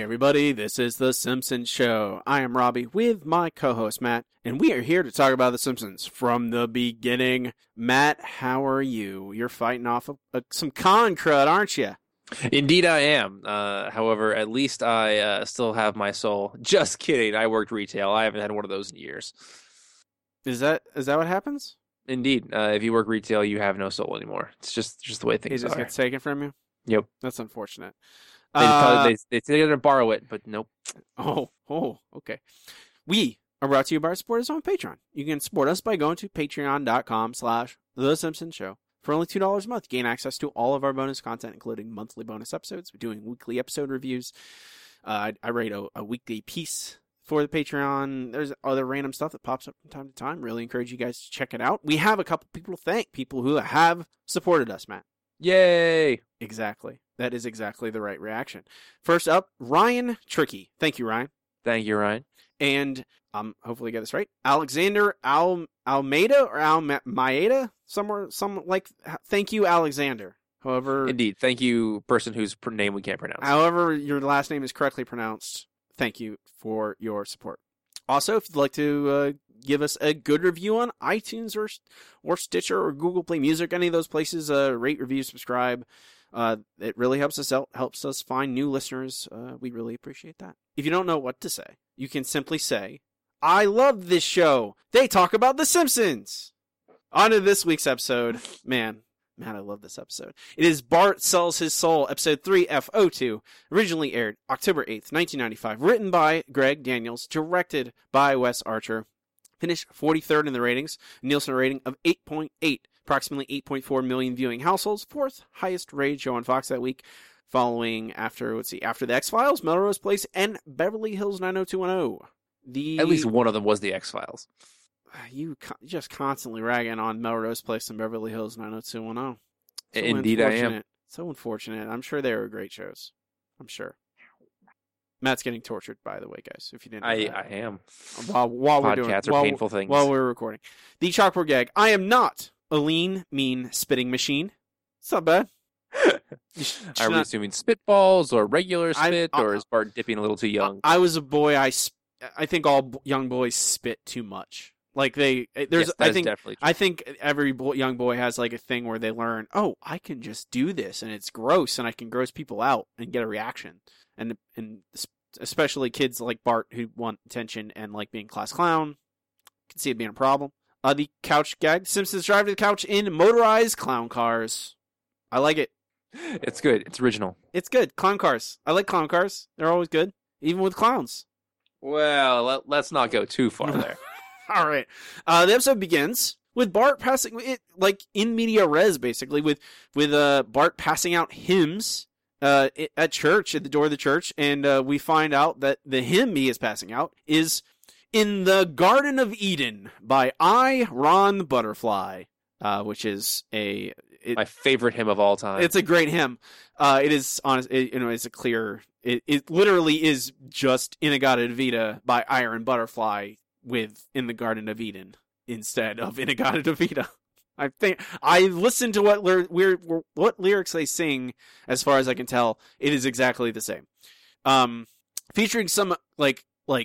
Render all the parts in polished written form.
everybody, this is The Simpsons Show. I am Robbie with my co-host Matt, and we are here to talk about The Simpsons from the beginning. Matt, how are you? You're fighting off some con crud, aren't you? Indeed I am. However, at least I still have my soul. Just kidding. I worked retail. I haven't had one of those in years. Is that what happens? Indeed. If you work retail, you have no soul anymore. It's just the way things It just are. gets taken from you? Yep. That's unfortunate. They say they're going to borrow it, but nope. Oh, okay. We are brought to you by our supporters on Patreon. You can support us by going to patreon.com/The Simpsons Show. For only $2 a month, you gain access to all of our bonus content, including monthly bonus episodes. We're doing weekly episode reviews. I write a weekly piece for the Patreon. There's other random stuff that pops up from time to time. Really encourage you guys to check it out. We have a couple people to thank, people who have supported us, Matt. Yay! Exactly. That is exactly the right reaction. First up, Ryan Tricky. Thank you, Ryan. Thank you, Ryan. And hopefully I get this right. Alexander Almeida or Maeda? Thank you, Alexander. However, Indeed. Thank you, person whose name we can't pronounce. However, your last name is correctly pronounced. Thank you for your support. Also, if you'd like to give us a good review on iTunes or Stitcher or Google Play Music, any of those places, rate, review, subscribe. It really helps us out, helps us find new listeners. We really appreciate that. If you don't know what to say, you can simply say, I love this show. They talk about The Simpsons. On to this week's episode. Man, I love this episode. It is Bart Sells His Soul, episode 3F02, originally aired October 8th, 1995, written by Greg Daniels, directed by Wes Archer, finished 43rd in the ratings, Nielsen rating of 8.8, approximately 8.4 million viewing households, fourth highest rated show on Fox that week, following after the X-Files, Melrose Place, and Beverly Hills 90210. At least one of them was the X-Files. You just constantly ragging on Melrose Place and Beverly Hills 90210. Indeed I am. So unfortunate. I'm sure they were great shows. I'm sure. Matt's getting tortured, by the way, guys. If you didn't know I am. While we're doing Podcasts are painful things. While we're recording. The chalkboard gag. I am not a lean, mean spitting machine. It's not bad. Are we assuming spitballs or regular spit, or is Bart dipping a little too young? I was a boy. I think all young boys spit too much. Like I think every young boy has like a thing where they learn, oh, I can just do this and it's gross and I can gross people out and get a reaction. And especially kids like Bart who want attention and like being class clown, can see it being a problem. The couch gag. Simpsons drive to the couch in motorized clown cars. I like it. It's good. It's original. It's good. Clown cars. I like clown cars. They're always good, even with clowns. Well, let's not go too far there. All right. The episode begins with Bart passing it like in media res, basically, with Bart passing out hymns at church, at the door of the church, and we find out that the hymn he is passing out is "In the Garden of Eden" by I, Ron Butterfly, which is my favorite hymn of all time. It's a great hymn. It is honest. It's a clear. It literally is just "In-A-Gadda-Da-Vida" by Iron Butterfly, with "In the Garden of Eden" instead of "In-A-Gadda-Da-Vida." I think I listened to what lyrics they sing. As far as I can tell, it is exactly the same. Featuring some like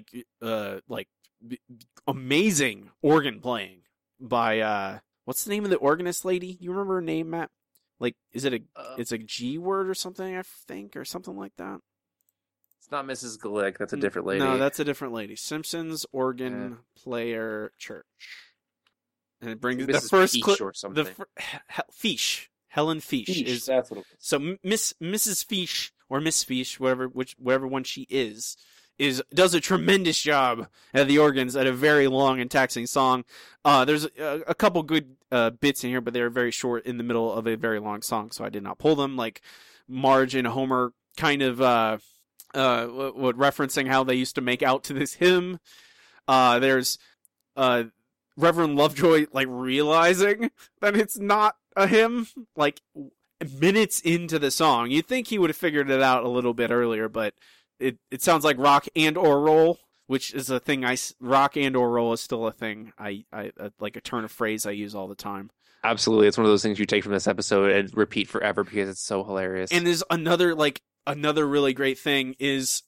amazing organ playing by what's the name of the organist lady? You remember her name, Matt? Like, is it it's a G word or something? I think, or something like that. It's not Mrs. Glick. That's a different lady. No, that's a different lady. Simpsons organ player church. And it brings the first clip. Or something. Fish. Helen Fish is. That's what it was. So Mrs. Fish or Miss Fish, whatever one she is does a tremendous job at the organs at a very long and taxing song. There's a couple good bits in here, but they're very short in the middle of a very long song, so I did not pull them. Like Marge and Homer kind of referencing how they used to make out to this hymn. There's Reverend Lovejoy like realizing that it's not a hymn like minutes into the song. You'd think he would have figured it out a little bit earlier, but it sounds like rock and or roll, which is a thing. Rock and or roll is still a thing. I like a turn of phrase I use all the time. Absolutely, it's one of those things you take from this episode and repeat forever because it's so hilarious. And there's another really great thing is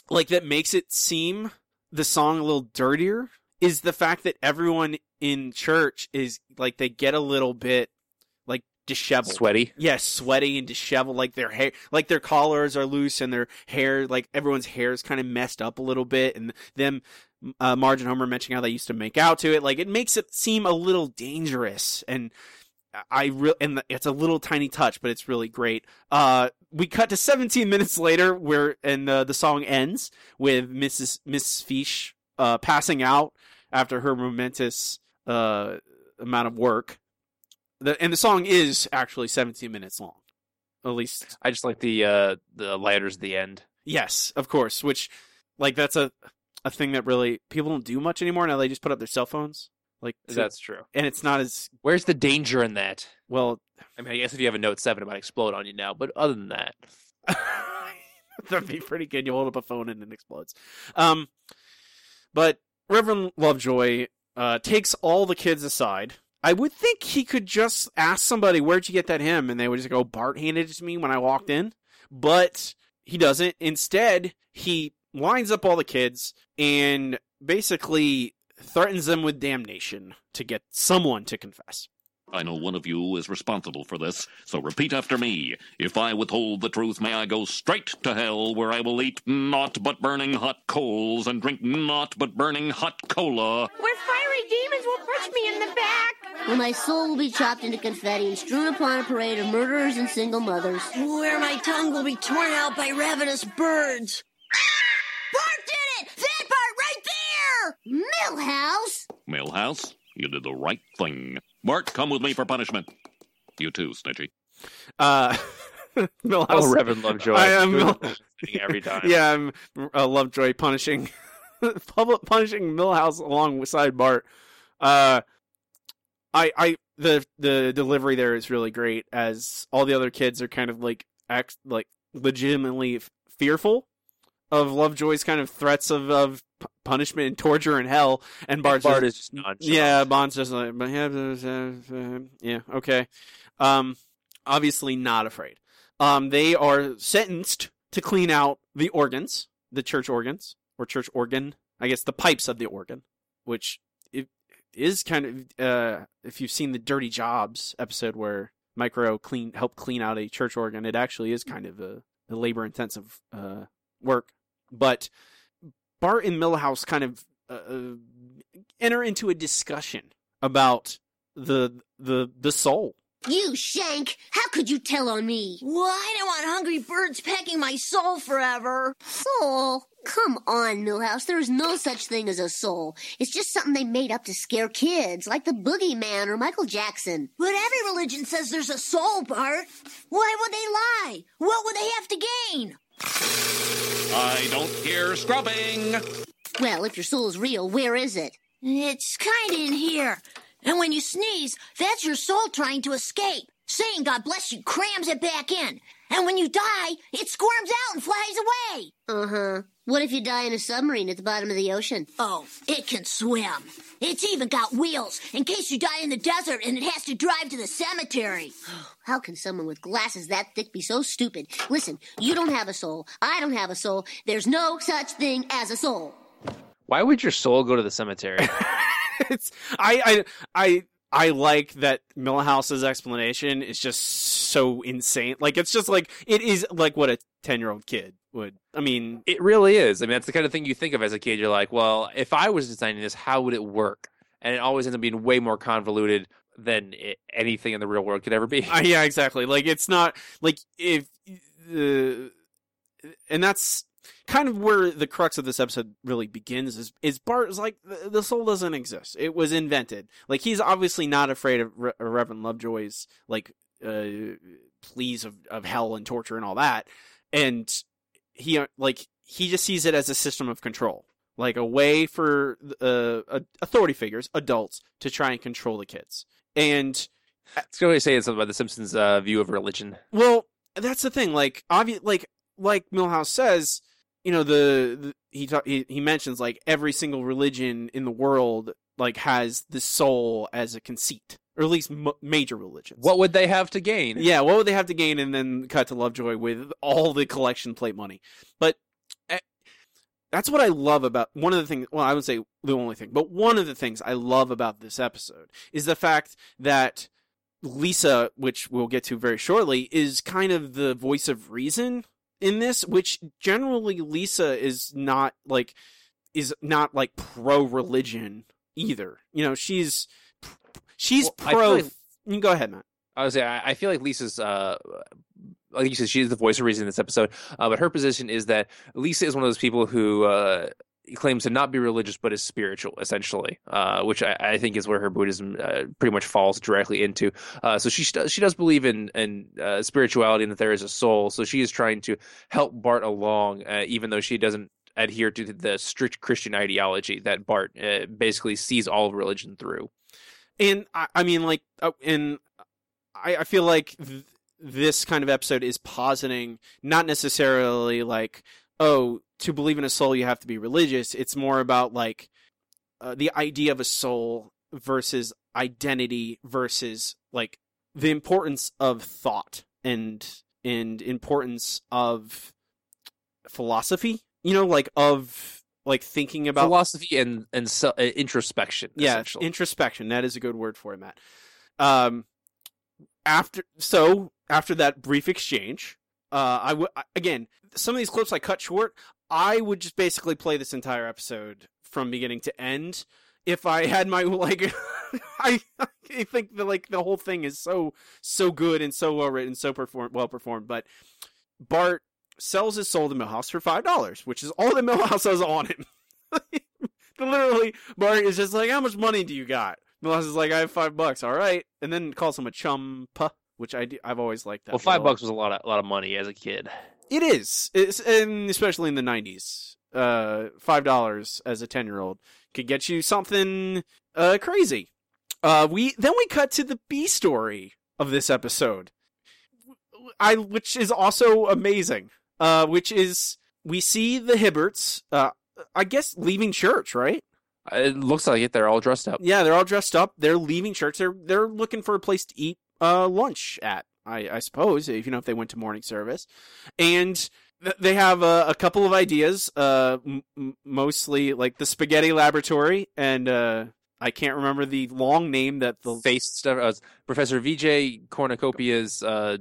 like that makes it seem the song a little dirtier is the fact that everyone in church is like they get a little bit like disheveled, Sweaty. yes, sweaty and disheveled, like their hair, like their collars are loose and their hair, like everyone's hair is kind of messed up a little bit, and them Marge and Homer mentioning how they used to make out to it, like it makes it seem a little dangerous, and and it's a little tiny touch, but it's really great. We cut to 17 minutes later, and the song ends with Mrs. Fish passing out after her momentous amount of work. And the song is actually 17 minutes long, at least. I just like the lighters at the end. Yes, of course. Which, like, that's a thing that really people don't do much anymore. Now they just put up their cell phones. Like that's true. And it's not as Where's the danger in that? well. I mean, I guess if you have a Note 7, it might explode on you now. But other than that, that'd be pretty good. You hold up a phone and it explodes. But Reverend Lovejoy takes all the kids aside. I would think he could just ask somebody, "Where'd you get that hymn?" And they would just go, "Bart handed it to me when I walked in." But he doesn't. Instead, he lines up all the kids and basically threatens them with damnation to get someone to confess. I know one of you is responsible for this, so repeat after me. If I withhold the truth, may I go straight to hell, where I will eat naught but burning hot coals and drink naught but burning hot cola. Where fiery demons will punch me in the back. Where my soul will be chopped into confetti and strewn upon a parade of murderers and single mothers. Where my tongue will be torn out by ravenous birds. Bart did it! That Bart right there! Milhouse! Milhouse, you did the right thing. Bart, come with me for punishment. You too, Snitchy. Milhouse. oh, Reverend Lovejoy. I am every time. Yeah, I'm Lovejoy punishing Milhouse alongside Bart. The delivery there is really great, as all the other kids are kind of like legitimately fearful of Lovejoy's kind of threats of punishment and torture and hell, and Bart is just nonchalant. Yeah, Bond's just like, yeah, okay. Obviously not afraid. They are sentenced to clean out the organs, the church organs, or church organ, I guess the pipes of the organ, which it is kind of, if you've seen the Dirty Jobs episode where Micro helped clean out a church organ, it actually is kind of a labor-intensive work. But Bart and Milhouse kind of enter into a discussion about the soul. You shank! How could you tell on me? Well, I don't want hungry birds pecking my soul forever. Soul? Come on, Milhouse. There is no such thing as a soul. It's just something they made up to scare kids, like the Boogeyman or Michael Jackson. But every religion says there's a soul, Bart. Why would they lie? What would they have to gain? I don't hear scrubbing. Well, if your soul is real, where is it? It's kind of in here. And when you sneeze, that's your soul trying to escape. Saying God bless you crams it back in. And when you die, it squirms out and flies away. Uh-huh. What if you die in a submarine at the bottom of the ocean? Oh, it can swim. It's even got wheels in case you die in the desert and it has to drive to the cemetery. How can someone with glasses that thick be so stupid? Listen, you don't have a soul. I don't have a soul. There's no such thing as a soul. Why would your soul go to the cemetery? I like that Milhouse's explanation is just so insane. Like, it's just like, it is like what a 10-year-old kid would. I mean, it really is. I mean, that's the kind of thing you think of as a kid. You're like, well, if I was designing this, how would it work? And it always ends up being way more convoluted than anything in the real world could ever be. Yeah, exactly. Like, it's not like and that's kind of where the crux of this episode really begins. Is Bart is like, the soul doesn't exist. It was invented. Like, he's obviously not afraid of Reverend Lovejoy's like pleas of hell and torture and all that, and he just sees it as a system of control, like a way for authority figures, adults, to try and control the kids. And it's going to say something about the Simpsons' view of religion. Well, that's the thing. Like, like Milhouse says, you know, he mentions like every single religion in the world like has the soul as a conceit, or at least major religions. What would they have to gain? Yeah, what would they have to gain? And then cut to Lovejoy with all the collection plate money. But that's what I love about one of the things. Well, I would say the only thing, but one of the things I love about this episode is the fact that Lisa, which we'll get to very shortly, is kind of the voice of reason in this, which generally Lisa is not like pro-religion either. You know, she's pro. You can go ahead, Matt. I would say I feel like Lisa's like you said, she is the voice of reason in this episode. But her position is that Lisa is one of those people who claims to not be religious but is spiritual, essentially, which I think is where her Buddhism pretty much falls directly into. So she does believe in spirituality and that there is a soul. So she is trying to help Bart along, even though she doesn't adhere to the strict Christian ideology that Bart basically sees all of religion through. And I mean, like, and I feel like this kind of episode is positing not necessarily like, oh, to believe in a soul you have to be religious. It's more about like the idea of a soul versus identity versus like the importance of thought and importance of philosophy. You know, like of like thinking about philosophy and introspection. Yeah, introspection. That is a good word for it, Matt. After that brief exchange, again, some of these clips I cut short. I would just basically play this entire episode from beginning to end. If I had my like, I think that like the whole thing is so good and so well written, so well performed. But Bart sells his soul to Milhouse for $5, which is all that Milhouse has on him. Literally, Bart is just like, "How much money do you got?" Milhouse is like, "I have $5. All right," and then calls him a chumpa, which I've always liked that. Well, $5 was a lot of money as a kid. It is, and especially in the 90s. $5 as a 10-year-old could get you something crazy. We cut to the B story of this episode, which is also amazing. Which is we see the Hibberts, I guess, leaving church, right? It looks like it. They're all dressed up. Yeah, they're all dressed up. They're leaving church. They're looking for a place to eat lunch at, I suppose, if they went to morning service. And they have a couple of ideas, mostly like the Spaghetti Laboratory, and I can't remember the long name that the face stuff. Professor Vijay Cornucopia's.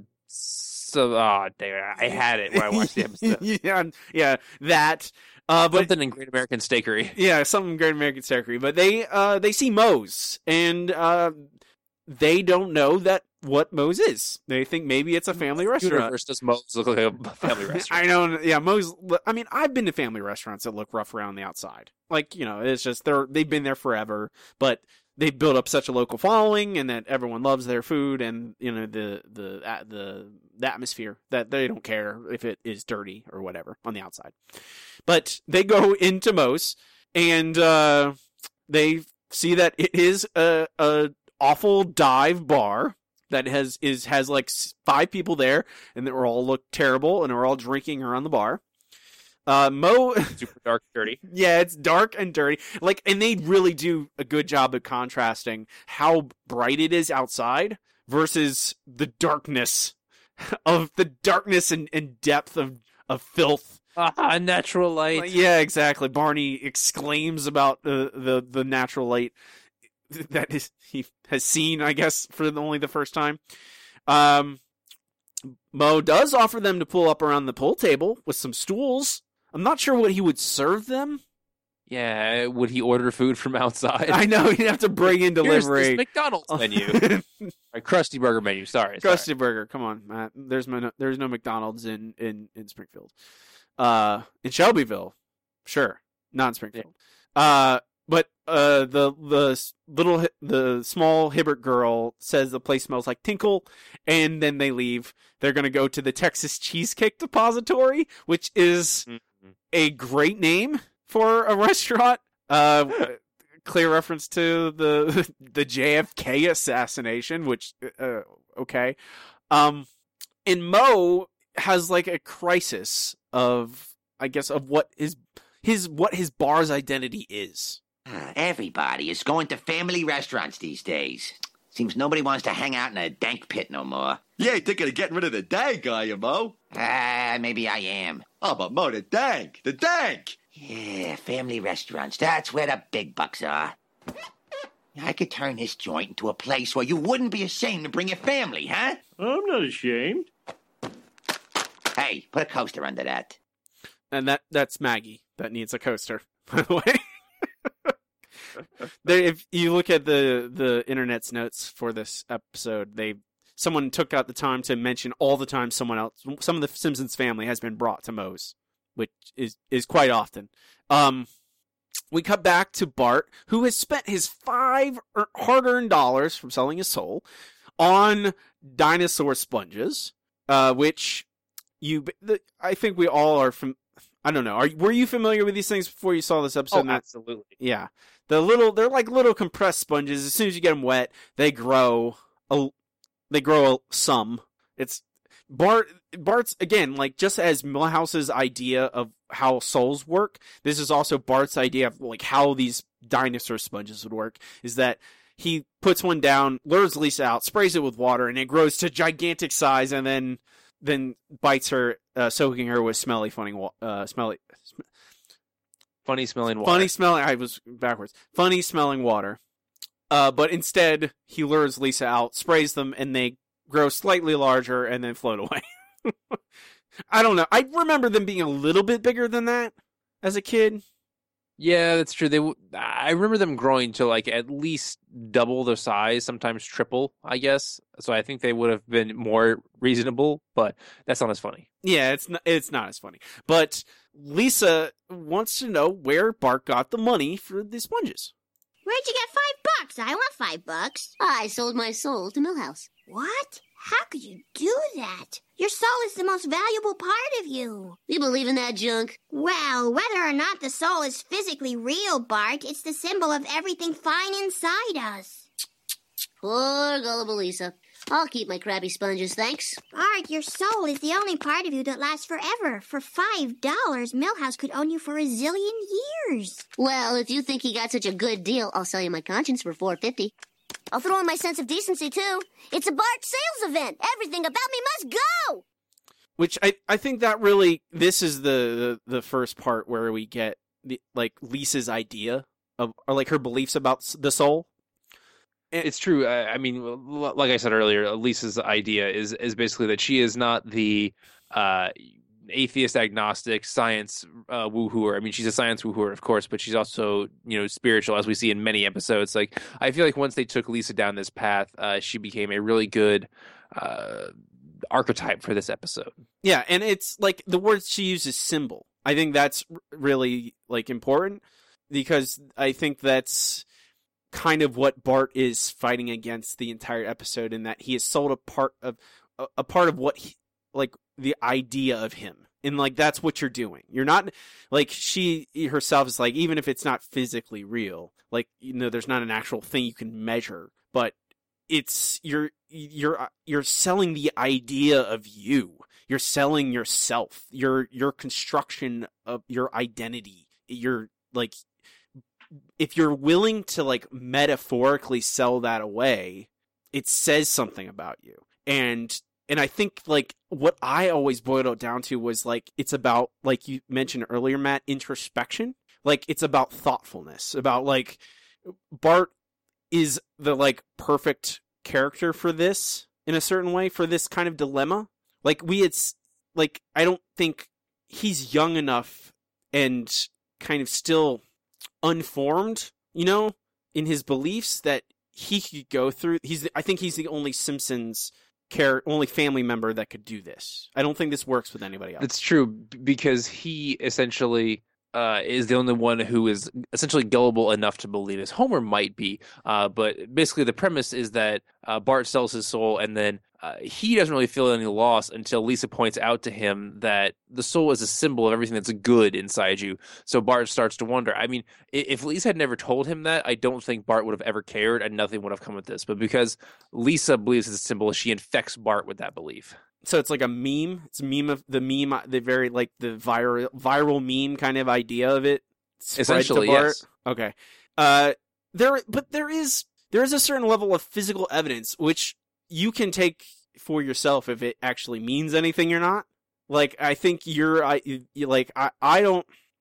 I had it when I watched the episode. yeah, that. But something in Great American Steakery. Yeah, something in Great American Steakery. But they see Moe's, and they don't know what Moe's is. They think maybe it's a family restaurant. Universe does Moe's look like a family restaurant? I know. Yeah, Moe's. I mean, I've been to family restaurants that look rough around the outside. Like, it's just they've been there forever, but they built up such a local following, and that everyone loves their food, and the atmosphere that they don't care if it is dirty or whatever on the outside. But they go into Moe's, and they see that it is a awful dive bar that has like 5 people there, and they all look terrible, and they're all drinking around the bar. Moe, super dark, dirty. Yeah, it's dark and dirty. Like, and they really do a good job of contrasting how bright it is outside versus the darkness and depth of filth. Natural light. Yeah, exactly. Barney exclaims about the natural light that he has seen, I guess, for only the first time. Moe does offer them to pull up around the pool table with some stools. I'm not sure what he would serve them. Yeah, would he order food from outside? I know, he'd have to bring in delivery. Here's this McDonald's menu. Krusty Burger menu, sorry. Krusty Burger, come on, Matt. There's no McDonald's in Springfield. In Shelbyville, sure. Not in Springfield. Yeah. But the small Hibbert girl says the place smells like tinkle, and then they leave. They're going to go to the Texas Cheesecake Depository, which is a great name for a restaurant. Clear reference to the JFK assassination, which okay. And Moe has like a crisis of, I guess, of what his bar's identity is. Everybody is going to family restaurants these days. Seems nobody wants to hang out in a dank pit no more. You ain't thinking of getting rid of the dank, are you, Mo? Maybe I am. Oh, but Mo, the dank. Yeah, family restaurants. That's where the big bucks are. I could turn this joint into a place where you wouldn't be ashamed to bring your family, huh? I'm not ashamed. Hey, put a coaster under that. And that's Maggie that needs a coaster, by the way. If you look at the internet's notes for this episode, someone took out the time to mention all the time some of the Simpsons family has been brought to Moe's, which is quite often. We cut back to Bart, who has spent his 5 hard-earned dollars from selling his soul on dinosaur sponges, which I think we all are from. I don't know. Were you familiar with these things before you saw this episode? Oh, absolutely. Yeah, they're like little compressed sponges. As soon as you get them wet, they grow. Some. It's Bart's again, like just as Milhouse's idea of how souls work, this is also Bart's idea of like how these dinosaur sponges would work, is that he puts one down, lures Lisa out, sprays it with water, and it grows to gigantic size, and then bites her, soaking her with funny smelling water. I was backwards. Funny smelling water. But instead, he lures Lisa out, sprays them, and they grow slightly larger and then float away. I don't know. I remember them being a little bit bigger than that as a kid. Yeah, that's true. I remember them growing to like at least double their size, sometimes triple, I guess. So I think they would have been more reasonable, but that's not as funny. Yeah, it's not as funny. But Lisa wants to know where Bart got the money for the sponges. Where'd you get $5? I want $5. I sold my soul to Milhouse. What? How could you do that? Your soul is the most valuable part of you. You believe in that junk? Well, whether or not the soul is physically real, Bart, it's the symbol of everything fine inside us. Poor gullible Lisa. I'll keep my crappy sponges, thanks. Bart, your soul is the only part of you that lasts forever. For $5, Milhouse could own you for a zillion years. Well, if you think he got such a good deal, I'll sell you my conscience for $4.50. I'll throw in my sense of decency, too. It's a Bart sales event. Everything about me must go! Which I think that really, this is the first part where we get Lisa's idea of, or like her beliefs about the soul. It's true. I mean, like I said earlier, Lisa's idea is basically that she is not the atheist, agnostic, science woohooer. I mean, she's a science woohooer, of course, but she's also, spiritual, as we see in many episodes. Like, I feel like once they took Lisa down this path, she became a really good archetype for this episode. Yeah, and it's like the word she uses, symbol. I think that's really important, because I think that's kind of what Bart is fighting against the entire episode, in that he has sold a part of what the idea of him, and that's what you're doing. You're not, she herself is even if it's not physically real, there's not an actual thing you can measure, but it's you're selling the idea of you. You're selling yourself, your construction of your identity. You're if you're willing to metaphorically sell that away, it says something about you. And I think what I always boiled it down to was it's about, like you mentioned earlier, Matt, introspection. It's about thoughtfulness, about Bart is the perfect character for this, in a certain way, for this kind of dilemma. I don't think he's young enough and kind of still unformed, in his beliefs, that he could go through. I think he's the only Simpsons only family member that could do this. I don't think this works with anybody else. It's true, because he essentially is the only one who is essentially gullible enough to believe this. Homer might be, but basically the premise is that Bart sells his soul, and then he doesn't really feel any loss until Lisa points out to him that the soul is a symbol of everything that's good inside you. So Bart starts to wonder. I mean, if Lisa had never told him that, I don't think Bart would have ever cared, and nothing would have come of this. But because Lisa believes it's a symbol, she infects Bart with that belief. So it's like a meme. It's a meme of the very the viral meme kind of idea of it. Essentially, to Bart. yes. Okay. There is a certain level of physical evidence which you can take for yourself if it actually means anything or not. I think I don't.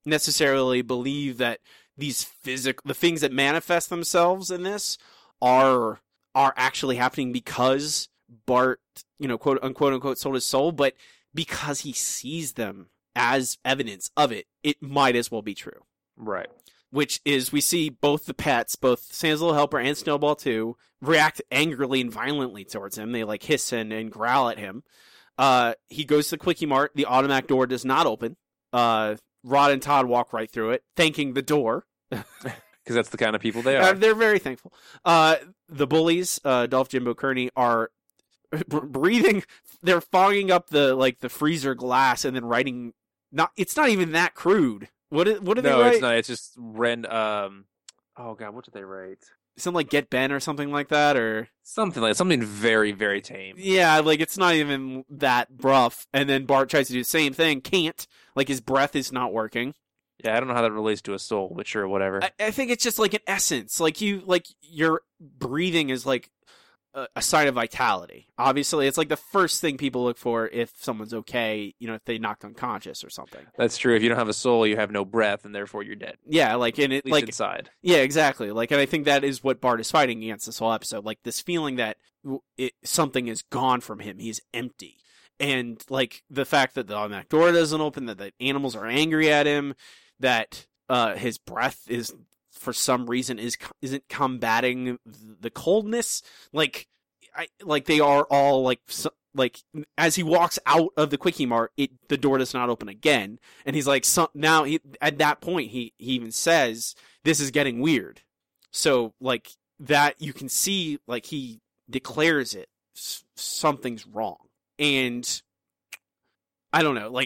necessarily believe that the things that manifest themselves in this are actually happening because Bart, quote unquote, sold his soul, but because he sees them as evidence of it, it might as well be true. Right. Which is, we see both the pets, both Santa's Little Helper and Snowball 2, react angrily and violently towards him. They hiss and growl at him. He goes to the Quickie Mart. The automatic door does not open. Rod and Todd walk right through it, thanking the door. Because that's the kind of people they are. They're very thankful. The bullies, Dolph, Jimbo, Kearney, are breathing. They're fogging up the freezer glass and then writing. It's not even that crude. What did they write? No, it's not. It's just oh God, what did they write? Something like "Get Ben" or something like that, or something very, very tame. Yeah, it's not even that rough. And then Bart tries to do the same thing, can't. His breath is not working. Yeah, I don't know how that relates to a soul, but sure, whatever. I think it's just an essence. Your breathing is a sign of vitality. Obviously, it's the first thing people look for if someone's okay, if they knocked unconscious or something. That's true. If you don't have a soul, you have no breath, and therefore you're dead. Yeah, At least inside. Yeah, exactly. And I think that is what Bart is fighting against this whole episode. This feeling that something is gone from him. He's empty. And the fact that the automatic door doesn't open, that the animals are angry at him, that his breath is, for some reason, isn't combating the coldness. They are all as he walks out of the Quickie Mart, the door does not open again, and he's now at that point he even says, "This is getting weird." So that you can see he declares it, something's wrong, and I don't know,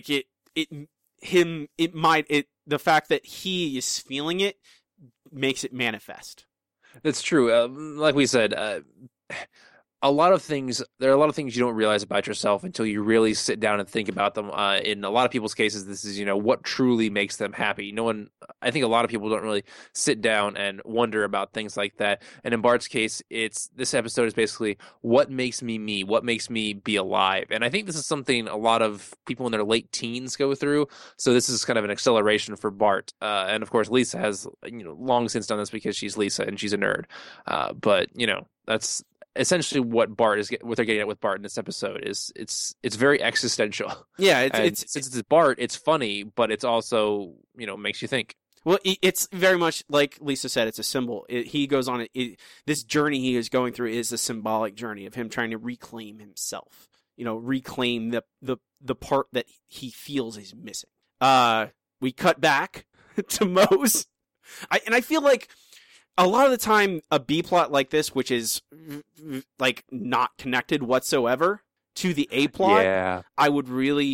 the fact that he is feeling it makes it manifest. That's true. Like we said, there are a lot of things you don't realize about yourself until you really sit down and think about them. In a lot of people's cases, this is, what truly makes them happy. I think a lot of people don't really sit down and wonder about things like that. And in Bart's case, this episode is basically what makes me me, what makes me be alive. And I think this is something a lot of people in their late teens go through. So this is kind of an acceleration for Bart. And of course, Lisa has, long since done this because she's Lisa and she's a nerd. But that's essentially what they're getting at with Bart in this episode is it's very existential. Yeah, since it's Bart, it's funny, but it's also makes you think. Well, it's very much like Lisa said. It's a symbol. He goes on this journey he is going through is a symbolic journey of him trying to reclaim himself. Reclaim the part that he feels is missing. We cut back to Moe's, I feel like a lot of the time, a B plot like this, which is not connected whatsoever to the A plot, yeah. I would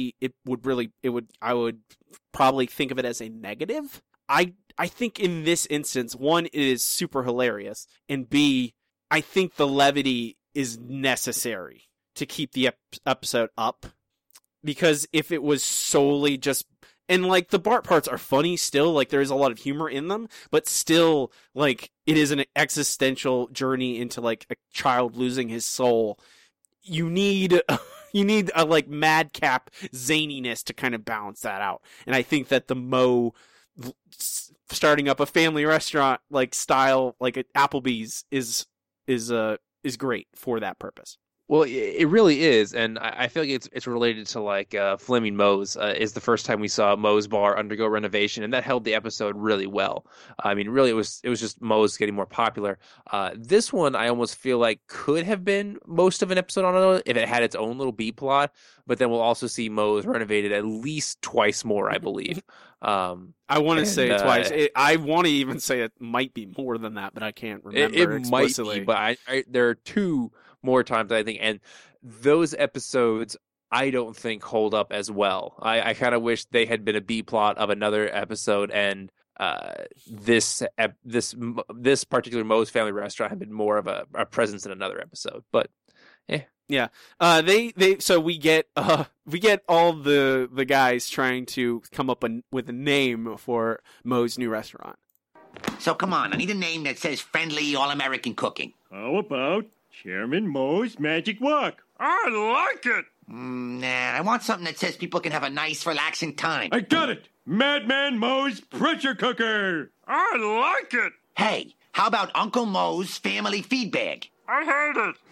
probably think of it as a negative. I think in this instance, one, it is super hilarious, and B, I think the levity is necessary to keep the episode up, because if it was solely just. And, the Bart parts are funny still, there is a lot of humor in them, but still, it is an existential journey into, a child losing his soul. You need a, madcap zaniness to kind of balance that out. And I think that the Moe starting up a family restaurant, style, at Applebee's is great for that purpose. Well, it really is, and I feel like it's related to Fleming Moe's is the first time we saw Moe's Bar undergo renovation, and that held the episode really well. I mean, really, it was just Moe's getting more popular. This one, I almost feel like could have been most of an episode on it if it had its own little B plot, but then we'll also see Moe's renovated at least twice more, I believe. I want to say twice. I want to even say it might be more than that, but I can't remember explicitly. Might be, but there are two more times, I think, and those episodes I don't think hold up as well. I kind of wish they had been a B plot of another episode, and this particular Moe's Family Restaurant had been more of a presence in another episode. But yeah, so we get all the guys trying to come up with a name for Moe's new restaurant. So come on, I need a name that says friendly all-American cooking. How about Chairman Moe's Magic Wok? I like it. Nah, I want something that says people can have a nice, relaxing time. I got it! Madman Moe's pressure cooker! I like it! Hey, how about Uncle Moe's family feed bag? I hate it!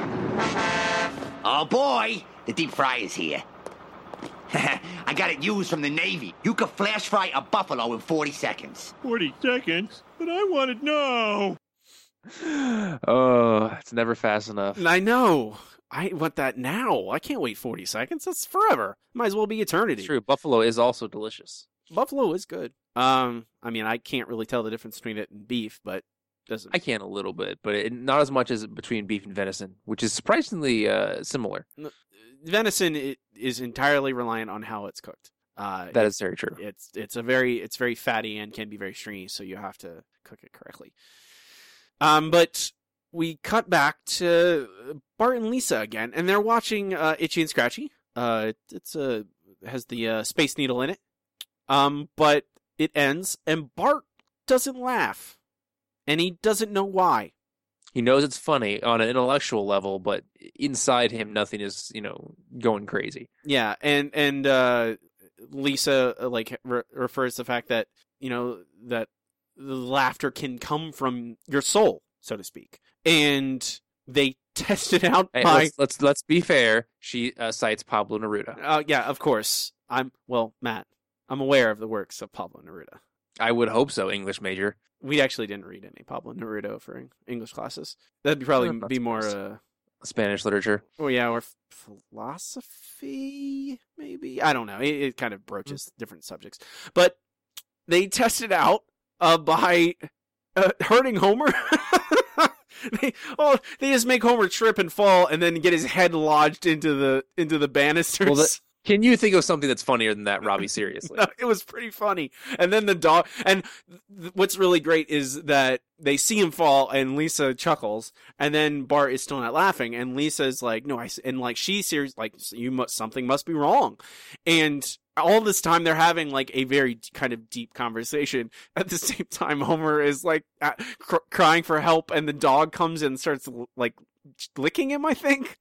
Oh boy, the deep fryer's here. I got it used from the Navy. You could flash fry a buffalo in 40 seconds. 40 seconds? But I want it now! Oh, it's never fast enough. I know. I want that now. I can't wait 40 seconds. That's forever. Might as well be eternity. It's true. Buffalo is also delicious. Buffalo is good. I mean, I can't really tell the difference between it and beef, but doesn't. I can a little bit, but not as much as between beef and venison, which is surprisingly similar. Venison is entirely reliant on how it's cooked. That is very true. It's very fatty and can be very stringy, so you have to cook it correctly. But we cut back to Bart and Lisa again, and they're watching Itchy and Scratchy. It has the Space Needle in it. But it ends, and Bart doesn't laugh, and he doesn't know why. He knows it's funny on an intellectual level, but inside him, nothing is, going crazy. Yeah, and Lisa refers to the fact that that the laughter can come from your soul, so to speak, and they test it out by. Let's be fair. She cites Pablo Neruda. Yeah, of course. Matt, I'm aware of the works of Pablo Neruda. I would hope so, English major. We actually didn't read any Pablo Neruda for English classes. That'd probably be more Spanish literature. Oh yeah, or philosophy, maybe. I don't know. It kind of broaches different subjects. But they tested out by hurting Homer. They just make Homer trip and fall, and then get his head lodged into the banisters. Well, can you think of something that's funnier than that, Robbie? Seriously. No, it was pretty funny. And then the dog, and what's really great is that they see him fall, and Lisa chuckles, and then Bart is still not laughing, and Lisa's like, no, she's serious, like, something must be wrong. And all this time they're having like a very kind of deep conversation. At the same time, Homer is like crying for help, and the dog comes in and starts like licking him, I think.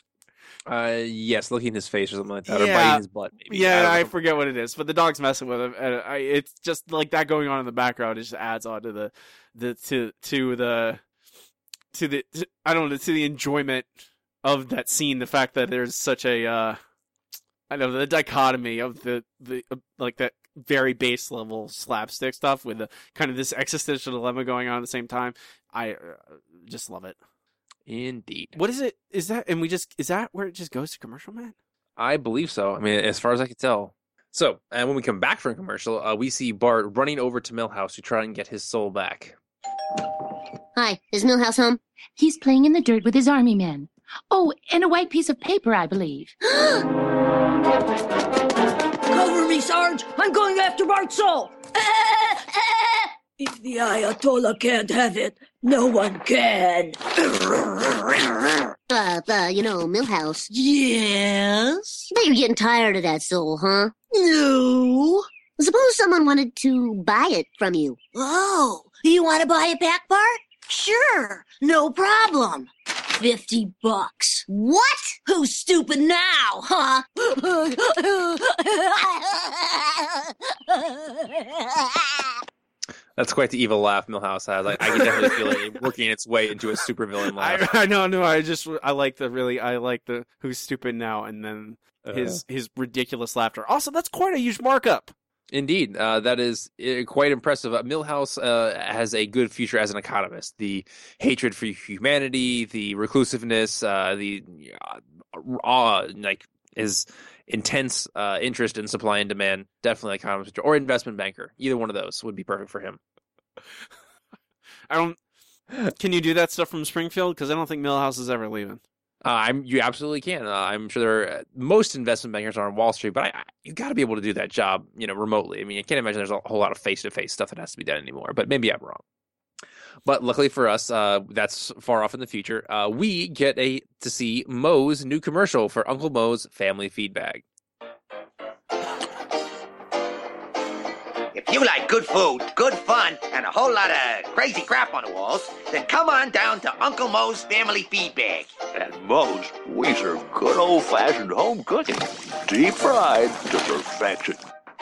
Yes, licking his face or something like that, Yeah. or biting his butt, maybe. Yeah, I forget what it is, but the dog's messing with him, and it's just like that going on in the background. It just adds on to the enjoyment of that scene. The fact that there's such a the dichotomy of the like that very base level slapstick stuff with the kind of this existential dilemma going on at the same time. I just love it. Indeed. What is it? Is that where it just goes to commercial, man? I believe so. I mean, as far as I can tell. So, and when we come back from a commercial, we see Bart running over to Milhouse to try and get his soul back. Hi, is Milhouse home? He's playing in the dirt with his army men. Oh, and a white piece of paper, I believe. Cover me, Sarge! I'm going after Bart's soul! If the Ayatollah can't have it, no one can. Milhouse. Yes? I bet you're getting tired of that soul, huh? No. Suppose someone wanted to buy it from you. Oh, you want to buy it back, Bart? Sure, no problem. $50. What? Who's stupid now, huh? That's quite the evil laugh Milhouse has. I can definitely feel it working its way into a supervillain laugh. I like the who's stupid now, and then his ridiculous laughter. Also, that's quite a huge markup. Indeed, that is quite impressive. Milhouse has a good future as an economist. The hatred for humanity, the reclusiveness, his intense interest in supply and demand. Definitely economist or investment banker. Either one of those would be perfect for him. Can you do that stuff from Springfield? Because I don't think Milhouse is ever leaving. You absolutely can. I'm sure most investment bankers are on Wall Street, but you got to be able to do that job, remotely. I mean, I can't imagine there's a whole lot of face-to-face stuff that has to be done anymore. But maybe I'm wrong. But luckily for us, that's far off in the future. We get to see Moe's new commercial for Uncle Moe's Family Feed Bag. If you like good food, good fun, and a whole lot of crazy crap on the walls, then come on down to Uncle Moe's Family Feed Bag. At Moe's, we serve good old-fashioned home cooking, deep fried to perfection.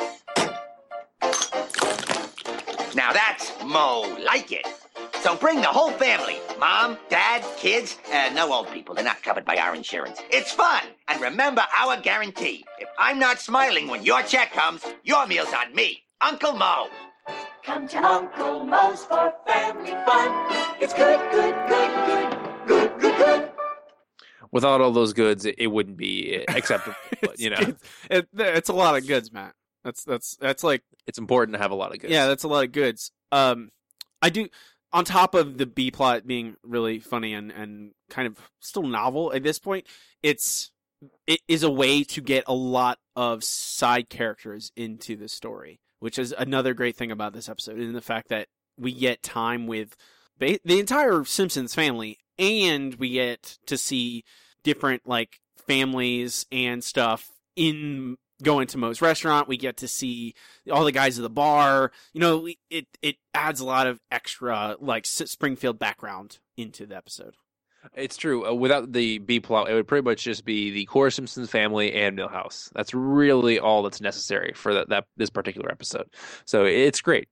Now that's Moe like it. So bring the whole family, Mom, Dad, kids, and no old people. They're not covered by our insurance. It's fun. And remember our guarantee. If I'm not smiling when your check comes, your meal's on me, Uncle Moe. Come to Uncle Moe's for family fun. It's good, good, good, good, good, good, good. Without all those goods, it wouldn't be acceptable. But, it's a lot of goods, Matt. That's like, it's important to have a lot of goods. Yeah, that's a lot of goods. I do. On top of the B plot being really funny and kind of still novel at this point, it is a way to get a lot of side characters into the story, which is another great thing about this episode, and the fact that we get time with the entire Simpsons family, and we get to see different like families and stuff going to Moe's restaurant. We get to see all the guys at the bar. It adds a lot of extra like Springfield background into the episode. It's true. Without the B plot, it would pretty much just be the core Simpsons family and Milhouse. That's really all that's necessary for this particular episode. So it's great.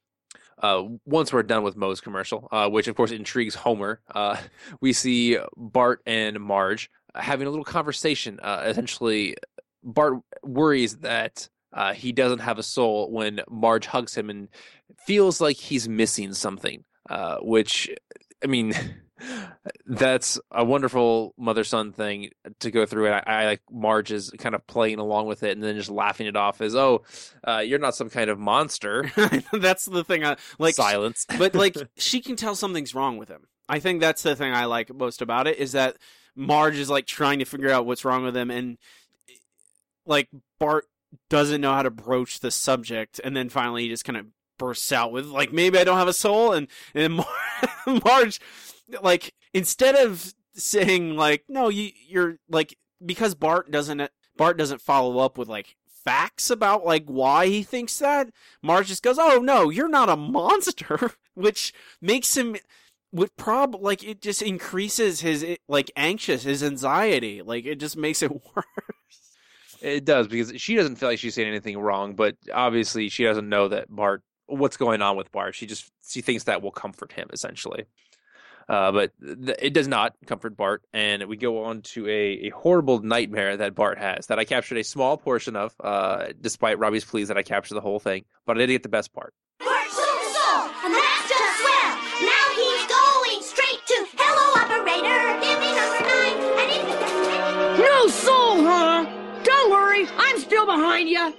Once we're done with Moe's commercial, which of course intrigues Homer, we see Bart and Marge having a little conversation. Essentially, Bart worries that he doesn't have a soul when Marge hugs him and feels like he's missing something, which, I mean, that's a wonderful mother-son thing to go through. And I like Marge is kind of playing along with it and then just laughing it off as, you're not some kind of monster. That's the thing. Silence. But like, she can tell something's wrong with him. I think that's the thing I like most about it, is that Marge is like trying to figure out what's wrong with him, and like Bart doesn't know how to broach the subject, and then finally he just kind of bursts out with like, maybe I don't have a soul, and Marge, like, instead of saying like, no, you're like, because Bart doesn't follow up with like facts about like why he thinks that, Marge just goes, oh no, you're not a monster, which makes him like, it just increases his like his anxiety, like it just makes it worse. It does, because she doesn't feel like she's saying anything wrong, but obviously she doesn't know that what's going on with Bart. She thinks that will comfort him, essentially. But it does not comfort Bart, and we go on to a horrible nightmare that Bart has, that I captured a small portion of, despite Robbie's pleas that I captured the whole thing, but I did get the best part. Bart's soul, and that's just swell. Now he's going straight to hello, operator. Give me number 9. No soul, huh? Don't worry, I'm still behind you.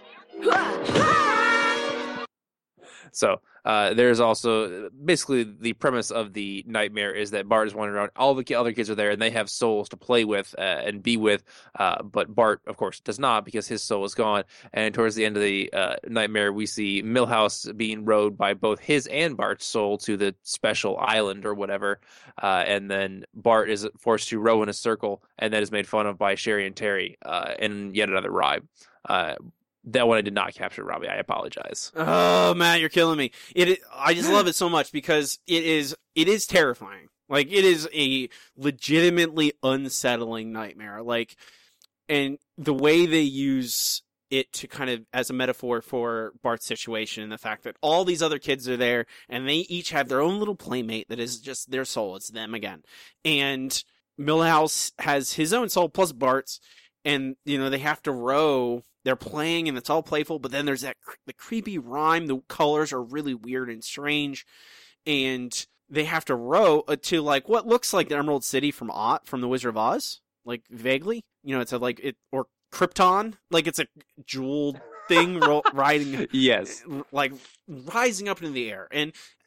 So there's also basically the premise of the nightmare is that Bart is wandering around. All the other kids are there, and they have souls to play with and be with. But Bart, of course, does not, because his soul is gone. And towards the end of the nightmare, we see Milhouse being rowed by both his and Bart's soul to the special island or whatever. And then Bart is forced to row in a circle, and that is made fun of by Sherry and Terry in yet another ride. That one I did not capture, Robbie. I apologize. Oh, Matt, you're killing me. I just love it so much because it is terrifying. Like, it is a legitimately unsettling nightmare. Like, and the way they use it to kind of as a metaphor for Bart's situation, and the fact that all these other kids are there and they each have their own little playmate that is just their soul. It's them again. And Milhouse has his own soul plus Bart's, and, they have to row. They're playing, and it's all playful, but then there's the creepy rhyme. The colors are really weird and strange, and they have to row to like what looks like the Emerald City from the Wizard of Oz, like vaguely. It's or Krypton, like it's a jeweled thing riding. Yes, like rising up into the air, and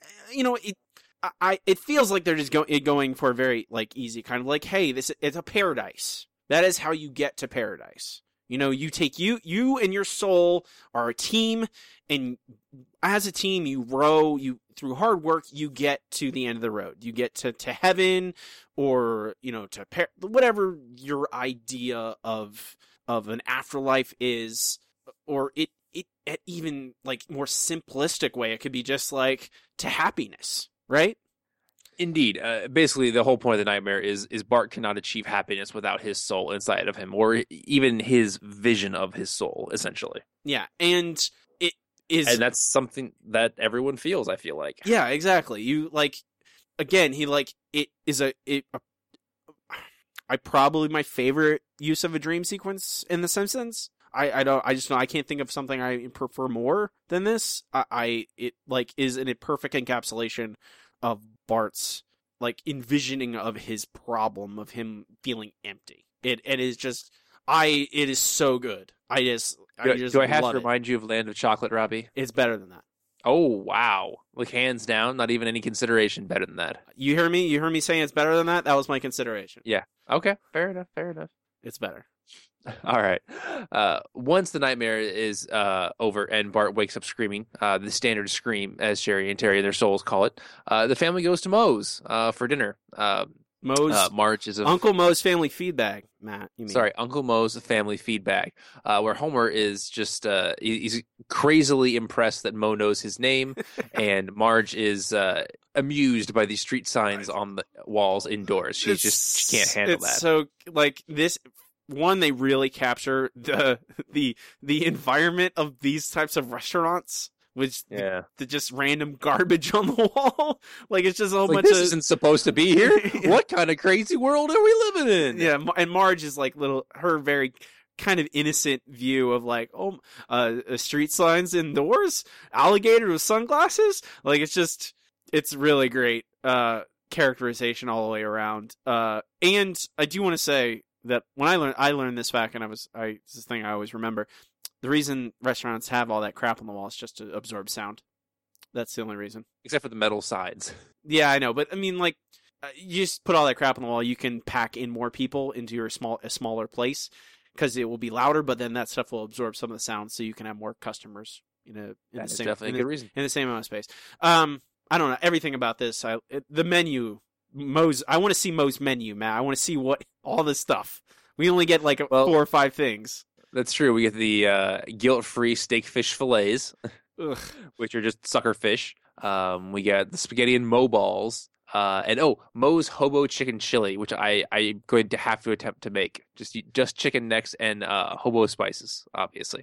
it feels like they're just going for a very like easy kind of like, hey, it's a paradise. That is how you get to paradise. You take you and your soul are a team, and as a team, you row, through hard work, you get to the end of the road. You get to heaven, or, to whatever your idea of an afterlife is, or it even like more simplistic way, it could be just like to happiness, right? Indeed. Basically, the whole point of the nightmare is Bart cannot achieve happiness without his soul inside of him, or even his vision of his soul, essentially. Yeah, and it is, and that's something that everyone feels, I feel like. Yeah, exactly. You like, again, he like it is I probably my favorite use of a dream sequence in The Simpsons. I can't think of something I prefer more than this. It like is a perfect encapsulation of Bart's like envisioning of his problem of him feeling empty. It is just it is so good. Do I have to remind you of Land of Chocolate, Robbie? It's better than that. Oh wow! Like hands down, not even any consideration better than that. You hear me? You heard me saying it's better than that? That was my consideration. Yeah. Okay. Fair enough. It's better. All right. Once the nightmare is over and Bart wakes up screaming, the standard scream, as Sherry and Terry and their souls call it, the family goes to Moe's for dinner. Marge is Uncle Moe's family feed bag, Matt. You mean. Sorry, Uncle Moe's family feed bag, where Homer is just he's crazily impressed that Moe knows his name, and Marge is amused by these street signs on the walls indoors. She can't handle that. So like this. One, they really capture the environment of these types of restaurants, which the just random garbage on the wall. Like it's just a whole bunch this of isn't supposed to be here. What kind of crazy world are we living in? Yeah, and Marge is like her very kind of innocent view of like street signs indoors, alligator with sunglasses. Like it's really great characterization all the way around. And I do want to say that when I learned this fact, and it's this thing I always remember. The reason restaurants have all that crap on the wall is just to absorb sound. That's the only reason. Except for the metal sides. Yeah, I know, but I mean, like, you just put all that crap on the wall. You can pack in more people into a smaller place because it will be louder. But then that stuff will absorb some of the sound, so you can have more customers. That's definitely a good reason in the same amount of space. I don't know everything about this. The menu. I want to see Moe's menu, Matt. I want to see all this stuff. We only get like 4 or 5 things. That's true. We get the guilt-free steak fish fillets, which are just sucker fish. We get the spaghetti and Moe balls, and Moe's hobo chicken chili, which I'm going to have to attempt to make. Just chicken necks and hobo spices, obviously.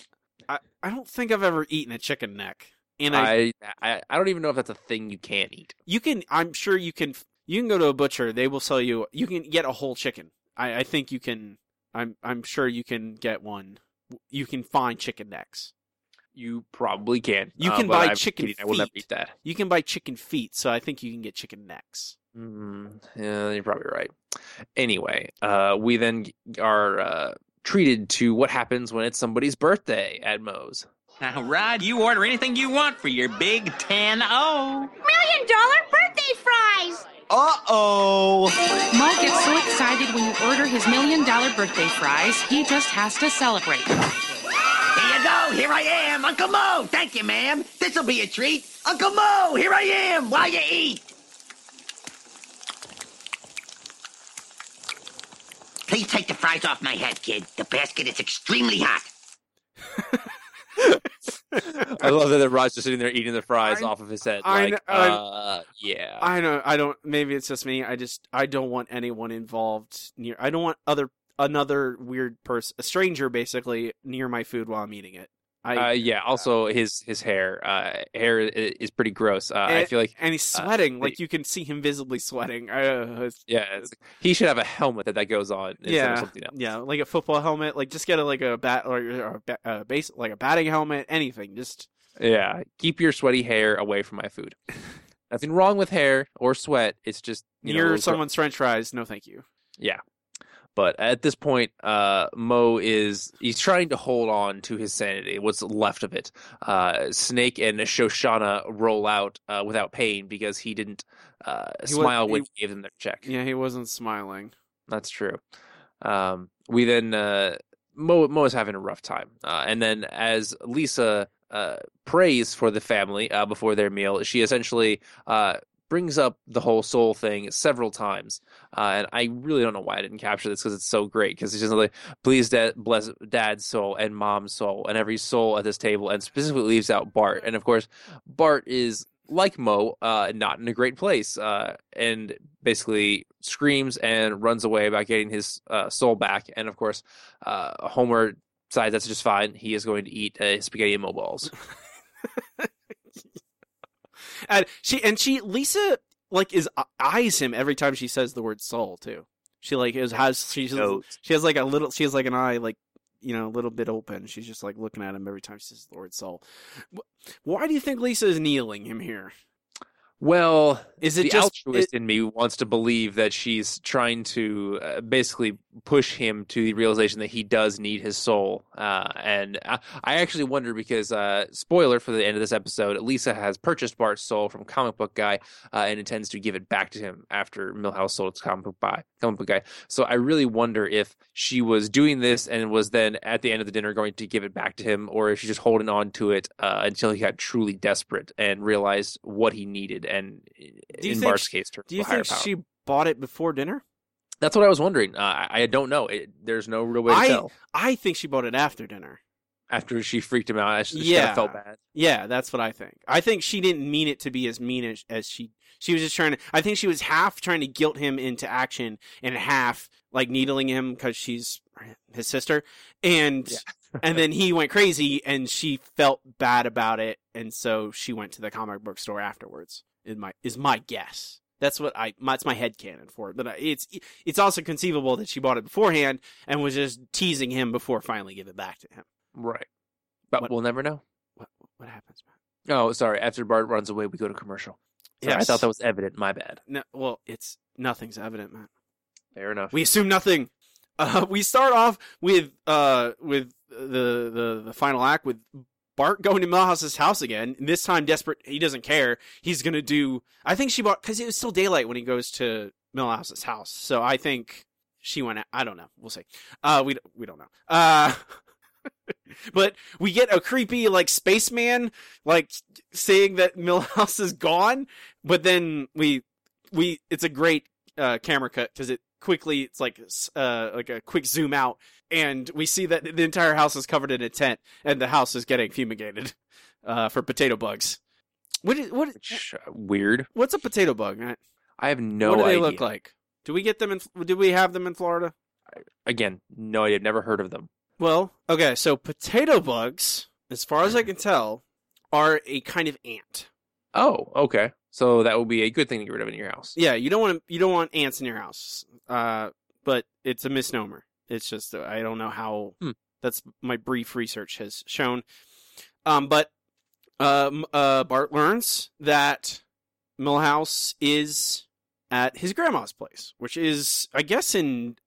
I don't think I've ever eaten a chicken neck, and I don't even know if that's a thing you can eat. You can. I'm sure you can. You can go to a butcher. They will sell you. You can get a whole chicken. I think you can. I'm sure you can get one. You can find chicken necks. You probably can. You can buy chicken feet. I will never eat that. You can buy chicken feet, so I think you can get chicken necks. Yeah, you're probably right. Anyway, we then are treated to what happens when it's somebody's birthday at Moe's. Now, Rod, you order anything you want for your big 10-0. $1 million birthday fries! Uh-oh! Moe gets so excited when you order his $1 million birthday fries, he just has to celebrate. Here you go. Here I am. Uncle Moe. Thank you, ma'am. This'll be a treat. Uncle Moe, here I am while you eat. Please take the fries off my head, kid. The basket is extremely hot. I love that Rod's just sitting there eating the fries off of his head. Yeah. I know. I don't. Maybe it's just me. I don't want anyone involved near. I don't want another weird person, a stranger, basically, near my food while I'm eating it. Also, his hair is pretty gross. I feel like, and he's sweating. Like you can see him visibly sweating. He should have a helmet that goes on instead of something else. Yeah, like a football helmet. Like just get a bat or a base, like a batting helmet. Anything. Just keep your sweaty hair away from my food. Nothing wrong with hair or sweat. It's just near someone's French fries. No, thank you. Yeah. But at this point, Moe he's trying to hold on to his sanity, what's left of it. Snake and Shoshana roll out without pain because he didn't smile when he gave them their check. Yeah, he wasn't smiling. That's true. We then, Moe is having a rough time. And then as Lisa prays for the family before their meal, she essentially brings up the whole soul thing several times, and I really don't know why I didn't capture this because it's so great. Because it's just like, please bless Dad's soul and Mom's soul and every soul at this table, and specifically leaves out Bart. And of course, Bart is like Moe, not in a great place, and basically screams and runs away about getting his soul back. And of course, Homer decides that's just fine. He is going to eat spaghetti and Moe balls. Lisa like eyes him every time she says the word soul too. She like she has like an eye like, you know, a little bit open. She's just like looking at him every time she says the word soul. Why do you think Lisa is kneeling him here? Well, is it the just altruist in me wants to believe that she's trying to basically push him to the realization that he does need his soul. And I actually wonder because, spoiler for the end of this episode, Lisa has purchased Bart's soul from Comic Book Guy and intends to give it back to him after Milhouse sold it to Comic Book Guy. So I really wonder if she was doing this and was then at the end of the dinner going to give it back to him, or if she's just holding on to it until he got truly desperate and realized what he needed. And in Bart's case, do you think she bought it before dinner? That's what I was wondering. I don't know. There's no real way to tell. I think she bought it after dinner. After she freaked him out, she kind of felt bad. Yeah, that's what I think. I think she didn't mean it to be as mean as she was just trying to. I think she was half trying to guilt him into action and half like needling him because she's his sister, and and then he went crazy and she felt bad about it, and so she went to the comic book store afterwards. Is my guess. That's what that's my headcanon for it. But it's also conceivable that she bought it beforehand and was just teasing him before finally giving it back to him. Right. But we'll never know. What happens, man? Oh, sorry. After Bart runs away, we go to commercial. Sorry, I thought that was evident. My bad. No, well, nothing's evident, man. Fair enough. We assume nothing. We start off with the final act with Bart going to Milhouse's house again. And this time, desperate, he doesn't care. He's gonna do. I think she bought because it was still daylight when he goes to Milhouse's house. So I think she went out. I don't know. We'll see. We don't know. But we get a creepy like spaceman like saying that Milhouse is gone. But then it's a great camera cut because it's like a quick zoom out. And we see that the entire house is covered in a tent, and the house is getting fumigated for potato bugs. Weird. What's a potato bug? I have no idea. What do they look like? Do we get them? Do we have them in Florida? Again, no idea. I've never heard of them. Well, okay. So potato bugs, as far as I can tell, are a kind of ant. Oh, okay. So that would be a good thing to get rid of in your house. Yeah, you don't want ants in your house. But it's a misnomer. It's just I don't know how. That's my brief research has shown. But Bart learns that Milhouse is at his grandma's place, which is, I guess,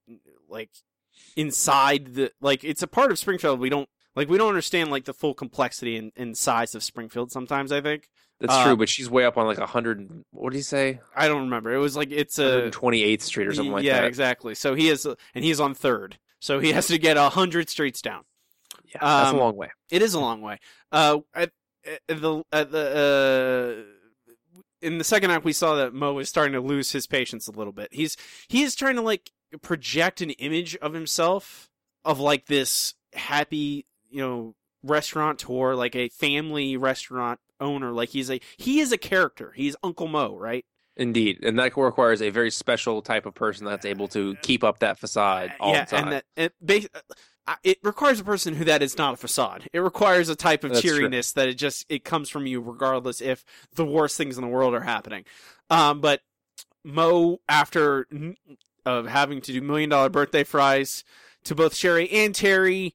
inside the it's a part of Springfield. We don't understand like the full complexity and size of Springfield. Sometimes I think. That's true, but she's way up on like 100. What did he say? I don't remember. It was like it's 128th Street or something like that. Yeah, exactly. So he's on 3rd. So he has to get 100 streets down. Yeah, that's a long way. It is a long way. In the second act, we saw that Moe is starting to lose his patience a little bit. He is trying to like project an image of himself of like this happy, restaurateur, like a family restaurant owner. Like he is a character. He's Uncle Moe, right? Indeed, and that requires a very special type of person that's able to keep up that facade all the time. And it requires a person who that is not a facade. It requires a type of cheeriness that it comes from you, regardless if the worst things in the world are happening. But Moe, after having to do $1 million birthday fries to both Sherry and Terry,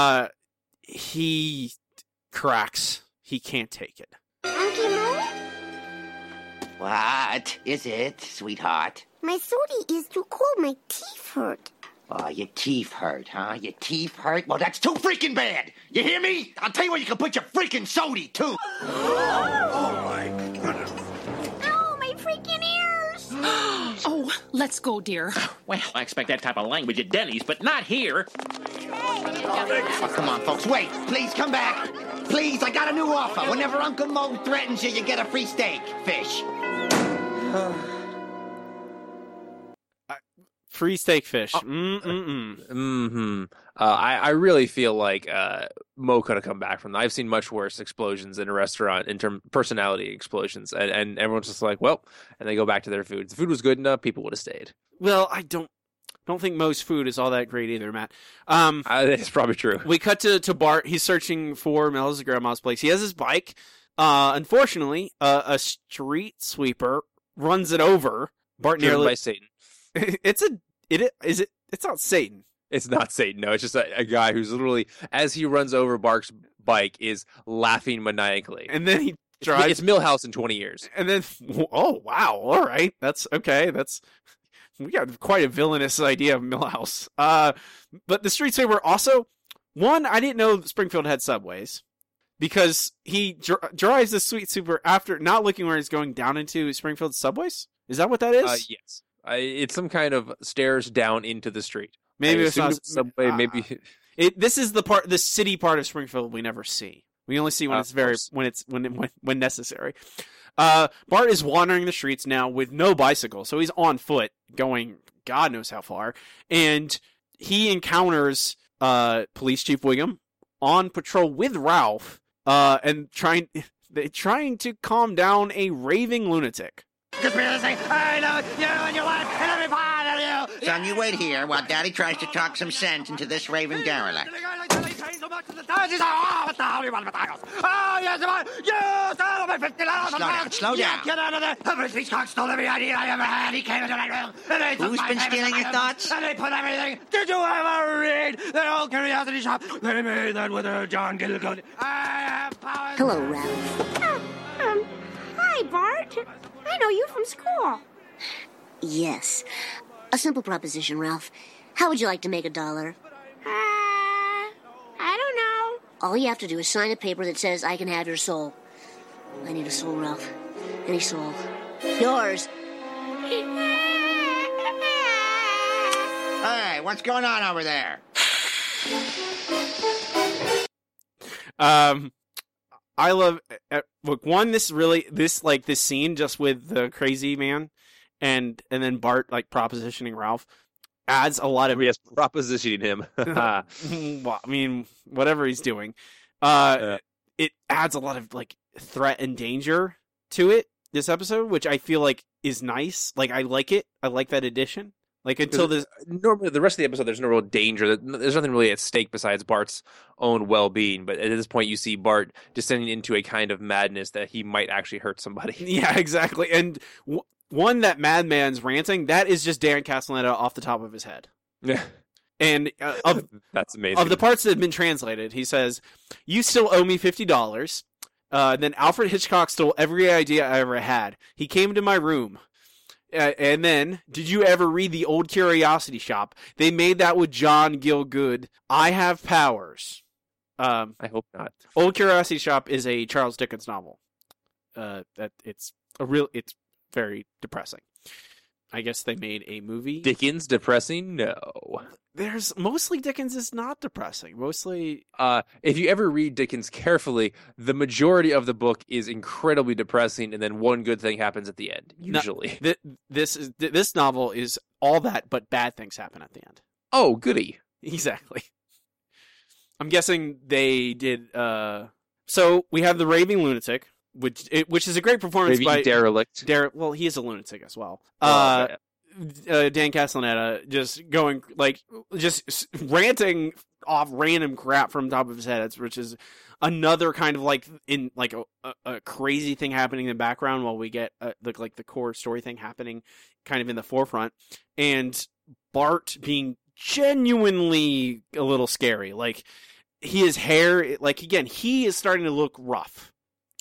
he cracks. He can't take it. Uncle Moe? What is it, sweetheart? My sody is too cold. My teeth hurt. Oh, your teeth hurt, huh? Your teeth hurt? Well, that's too freaking bad. You hear me? I'll tell you where you can put your freaking sody, too. Oh, my goodness. Oh, my freaking ears. Oh, let's go, dear. Well, I expect that type of language at Denny's, but not here. Oh, come on, folks. Wait. Please come back. Please, I got a new offer. Whenever Uncle Moe threatens you, you get a free steak. Fish. Free steak fish. I really feel like Mo could have come back from that. I've seen much worse explosions in a restaurant in terms personality explosions, and everyone's just like, well, and they go back to their food. If the food was good enough, people would have stayed. Well, I don't think Mo's food is all that great either, Matt. That's probably true. We cut to Bart. He's searching for Mel's grandma's place. He has his bike. Unfortunately, a street sweeper runs it over. Bart Driven by Satan. It's not Satan. It's not Satan. No, it's just a guy who's literally, as he runs over Bart's bike, is laughing maniacally. And then he drives. It's Milhouse in 20 years. And then, oh wow, all right, that's okay. We got quite a villainous idea of Milhouse. But the street sweeper also, I didn't know Springfield had subways because he drives the street sweeper after not looking where he's going down into Springfield's subways. Is that what that is? Yes. It's some kind of stairs down into the street. Maybe it's not subway. Maybe this is the city part of Springfield we never see. We only see when when necessary. Bart is wandering the streets now with no bicycle, so he's on foot, going God knows how far, and he encounters Police Chief Wiggum on patrol with Ralph, and trying to calm down a raving lunatic. Conspiracy! I know you and your wife and every part of you! Son, you wait here while Daddy tries to talk some sense into this raving derelict. Slow down. Get out of there! Every peacock stole every idea I ever had. He came into my room and they took Who's been stealing your thoughts? And they put everything. Did you ever read that old curiosity shop? They made that with a John Gilligan. I have power. Hello, Ralph. Hi, Bart. I know you from school. Yes. A simple proposition, Ralph. How would you like to make $1? I don't know. All you have to do is sign a paper that says I can have your soul. I need a soul, Ralph. Any soul. Yours. Hey, what's going on over there? I love look this scene just with the crazy man and then Bart like propositioning Ralph adds a lot of propositioning him. Well, I mean whatever he's doing, it adds a lot of like threat and danger to it this episode, which I feel like is nice. Like I like it. I like that addition. Like until this, normally the rest of the episode, there's no real danger. There's nothing really at stake besides Bart's own well-being. But at this point, you see Bart descending into a kind of madness that he might actually hurt somebody. Yeah, exactly. And one that madman's ranting, that is just Dan Castellaneta off the top of his head. Yeah. And that's amazing. Of the parts that have been translated, he says, "You still owe me $50." Then Alfred Hitchcock stole every idea I ever had. He came into my room. And then, did you ever read The Old Curiosity Shop? They made that with John Gielgud. I have powers. I hope not. Old Curiosity Shop is a Charles Dickens novel. It's very depressing. I guess they made a movie. Dickens depressing? No. Mostly Dickens is not depressing. Mostly, if you ever read Dickens carefully, the majority of the book is incredibly depressing, and then one good thing happens at the end. Usually, this novel is all that, but bad things happen at the end. Oh, goody! Exactly. I'm guessing they did. So we have the raving lunatic, which is a great performance by derelict. Well, he is a lunatic as well. Dan Castellaneta just going just ranting off random crap from the top of his head, which is another kind of like in like a crazy thing happening in the background while we get the core story thing happening kind of in the forefront, and Bart being genuinely a little scary. Like his hair, like again, he is starting to look rough.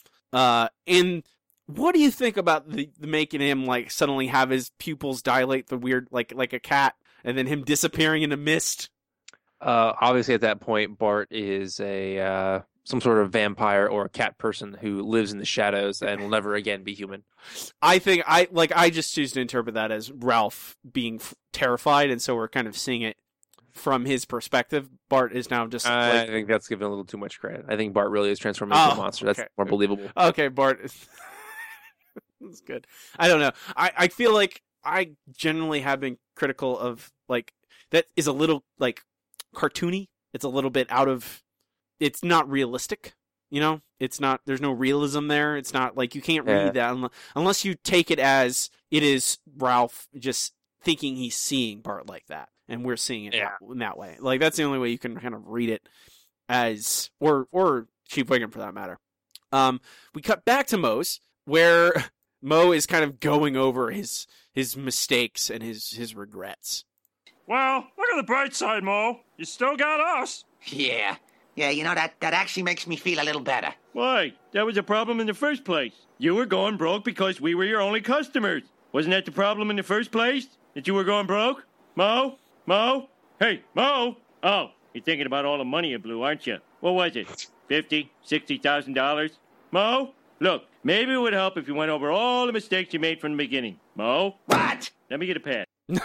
And what do you think about the making him like suddenly have his pupils dilate the weird like a cat and then him disappearing in a mist? Obviously at that point Bart is a some sort of vampire or a cat person who lives in the shadows and will never again be human. I think I just choose to interpret that as Ralph being terrified, and so we're kind of seeing it from his perspective. Bart is now just I think that's giving a little too much credit. I think Bart really is transforming into a monster. That's more believable. Okay, Bart is That's good. I don't know. I feel like I generally have been critical of, like, that is a little, like, cartoony. It's a little bit out of, it's not realistic, you know? It's not, there's no realism there. It's not, like, you can't read that unless you take it as it is Ralph just thinking he's seeing Bart like that. And we're seeing it in that way. Like, that's the only way you can kind of read it as, or Chief Wiggum for that matter. We cut back to Moe's, where Moe is kind of going over his mistakes and his regrets. Well, look at the bright side, Mo. You still got us. Yeah. Yeah, you know, that actually makes me feel a little better. Why? That was a problem in the first place. You were going broke because we were your only customers. Wasn't that the problem in the first place? That you were going broke? Mo? Mo? Hey, Mo! Oh, you're thinking about all the money you blew, aren't you? What was it? $50,000, $60,000? Mo? Look, maybe it would help if you went over all the mistakes you made from the beginning. Mo? What? Let me get a pad.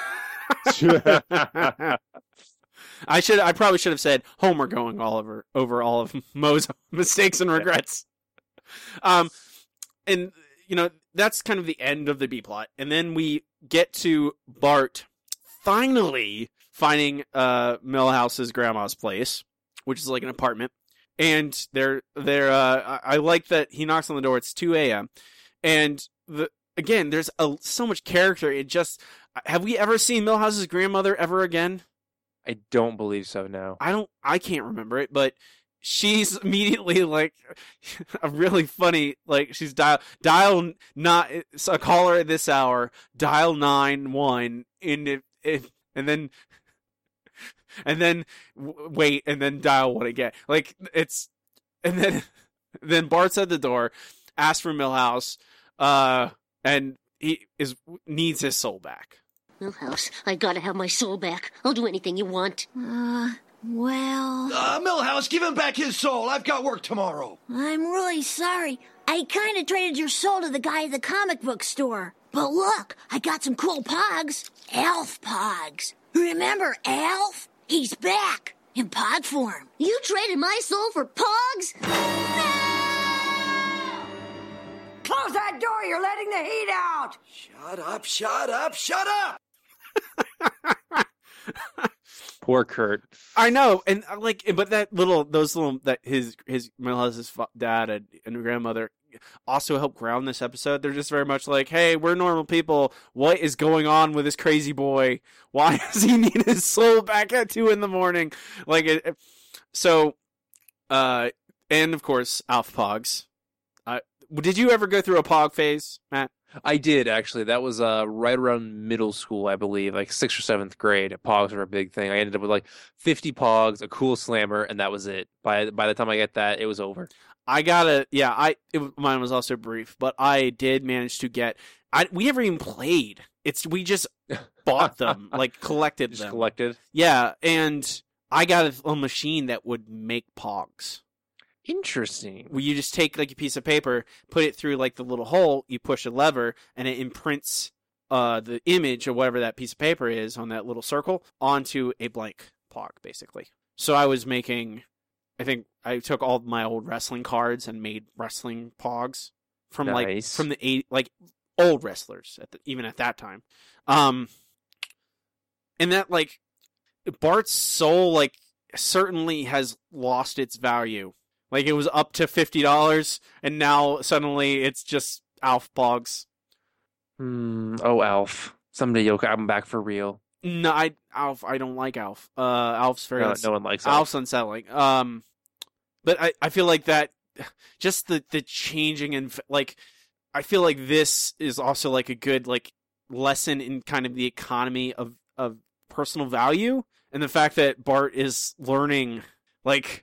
I probably should have said Homer going over all of Moe's mistakes and regrets. And you know, that's kind of the end of the B plot. And then we get to Bart finally finding Milhouse's grandma's place, which is like an apartment. And I like that he knocks on the door. It's 2 a.m. And again, there's so much character. Have we ever seen Milhouse's grandmother ever again? I don't believe so, no. I can't remember it, but she's immediately like a really funny, like, she's dial not a caller at this hour, dial 91 and then wait and then dial 1 again. Like, it's, and then Bart's at the door, asks for Milhouse, and he needs his soul back. Milhouse, I gotta have my soul back. I'll do anything you want. Well... Milhouse, give him back his soul. I've got work tomorrow. I'm really sorry. I kind of traded your soul to the guy at the comic book store. But look, I got some cool pogs. Alf pogs. Remember Alf? He's back. In pog form. You traded my soul for pogs? Close that door. You're letting the heat out. Shut up, shut up, shut up! Poor Kurt. I know, and like, but that his Milhouse's dad and grandmother also help ground this episode. They're just very much like, hey, we're normal people. What is going on with this crazy boy? Why does he need his soul back at 2 a.m? Like, and of course, Alf Pogs. Did you ever go through a Pog phase, Matt? I did, actually. That was right around middle school, I believe, like 6th or 7th grade. Pogs were a big thing. I ended up with like 50 Pogs, a cool slammer, and that was it. By the time I get that, it was over. Mine was also brief, but I did manage to get. We never even played. We just bought them, like collected them. Just collected. Yeah, and I got a machine that would make Pogs. Interesting. Where you just take like a piece of paper, put it through like the little hole, you push a lever, and it imprints the image or whatever that piece of paper is on that little circle onto a blank Pog, basically. So I was making, I think I took all my old wrestling cards and made wrestling Pogs from the old wrestlers even at that time. And that, like, Bart's soul, like, certainly has lost its value. Like, it was up to $50, and now suddenly it's just Alf Pogs. Oh, Alf. Someday you'll come back for real. No, I don't like Alf. Alf's very... No one likes Alf. Alf's unsettling. But I feel like that, just the changing, and like, I feel like this is also like a good, like, lesson in kind of the economy of personal value, and the fact that Bart is learning, like,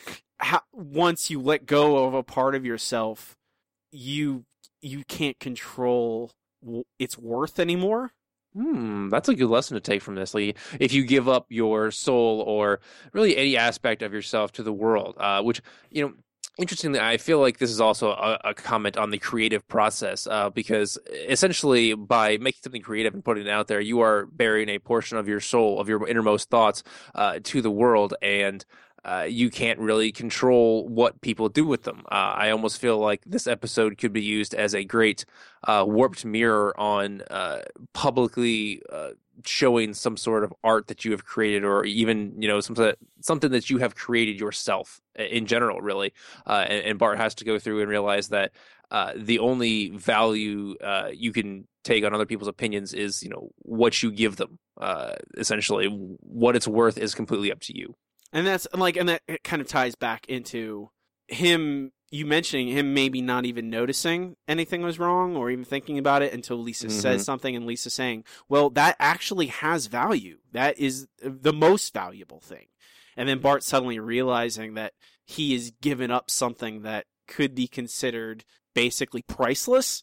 once you let go of a part of yourself, you can't control its worth anymore. That's a good lesson to take from this. Like, if you give up your soul or really any aspect of yourself to the world, which, you know, interestingly, I feel like this is also a comment on the creative process, because essentially by making something creative and putting it out there, you are burying a portion of your soul, of your innermost thoughts, to the world. And you can't really control what people do with them. I almost feel like this episode could be used as a great warped mirror on publicly showing some sort of art that you have created, or even something that you have created yourself in general, really. And Bart has to go through and realize that the only value you can take on other people's opinions is what you give them. Essentially, what it's worth is completely up to you. And that it kind of ties back into him. You mentioning him maybe not even noticing anything was wrong or even thinking about it until Lisa says something, and Lisa saying, well, that actually has value. That is the most valuable thing. And then Bart suddenly realizing that he has given up something that could be considered basically priceless.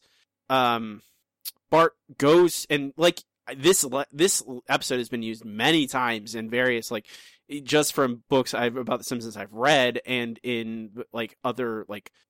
Bart goes and this episode has been used many times in various just from books about The Simpsons I've read, and in other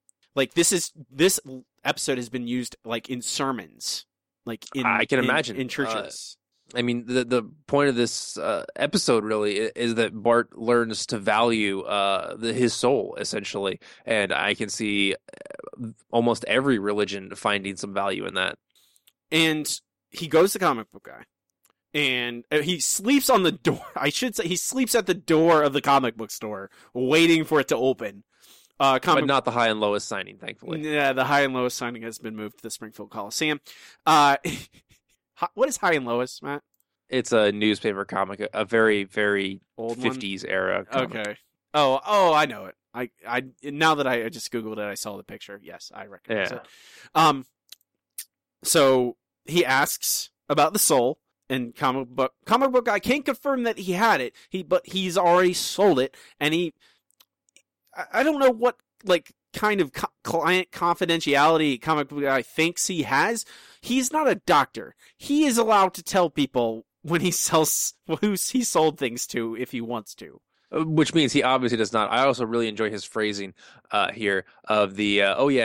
this episode has been used in sermons, I can imagine in churches. I mean, the point of this episode really is that Bart learns to value his soul, essentially, and I can see almost every religion finding some value in that. And he goes to Comic Book Guy. And he sleeps on the door. I should say he sleeps at the door of the comic book store, waiting for it to open. But not the high and lowest signing, thankfully. Yeah, the high and lowest signing has been moved to the Springfield Coliseum. What is high and lowest, Matt? It's a newspaper comic, a very, very old 50s era comic. Okay. Oh, I know it. I now that I just Googled it, I saw the picture. Yes, I recognize it. So he asks about the soul. And comic book guy can't confirm that he had it. But he's already sold it, and I don't know what kind of client confidentiality comic book guy thinks he has. He's not a doctor. He is allowed to tell people when he sells who he sold things to if he wants to. Which means he obviously does not. I also really enjoy his phrasing here of the,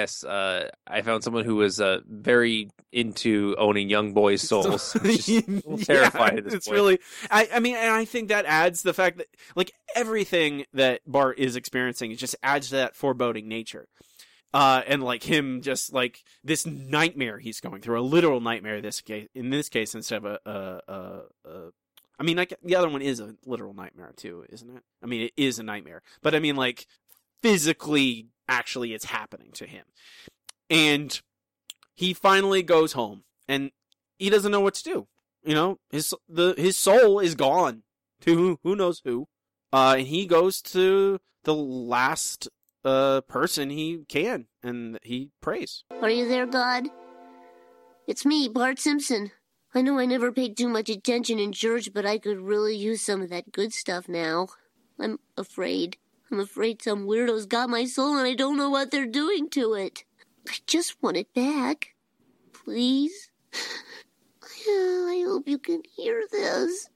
I found someone who was very into owning young boys' souls. Terrified at this it's point. Really, I mean, and I think that adds the fact that, everything that Bart is experiencing just adds to that foreboding nature. And him just this nightmare he's going through, a literal nightmare in this case instead of I mean, the other one is a literal nightmare too, isn't it? I mean, it is a nightmare, but I mean, physically, actually, it's happening to him. And he finally goes home, and he doesn't know what to do. His soul is gone to who knows who, and he goes to the last person he can, and he prays. Are you there, God? It's me, Bart Simpson. I know I never paid too much attention in church, but I could really use some of that good stuff now. I'm afraid. I'm afraid some weirdos got my soul and I don't know what they're doing to it. I just want it back. Please? I hope you can hear this.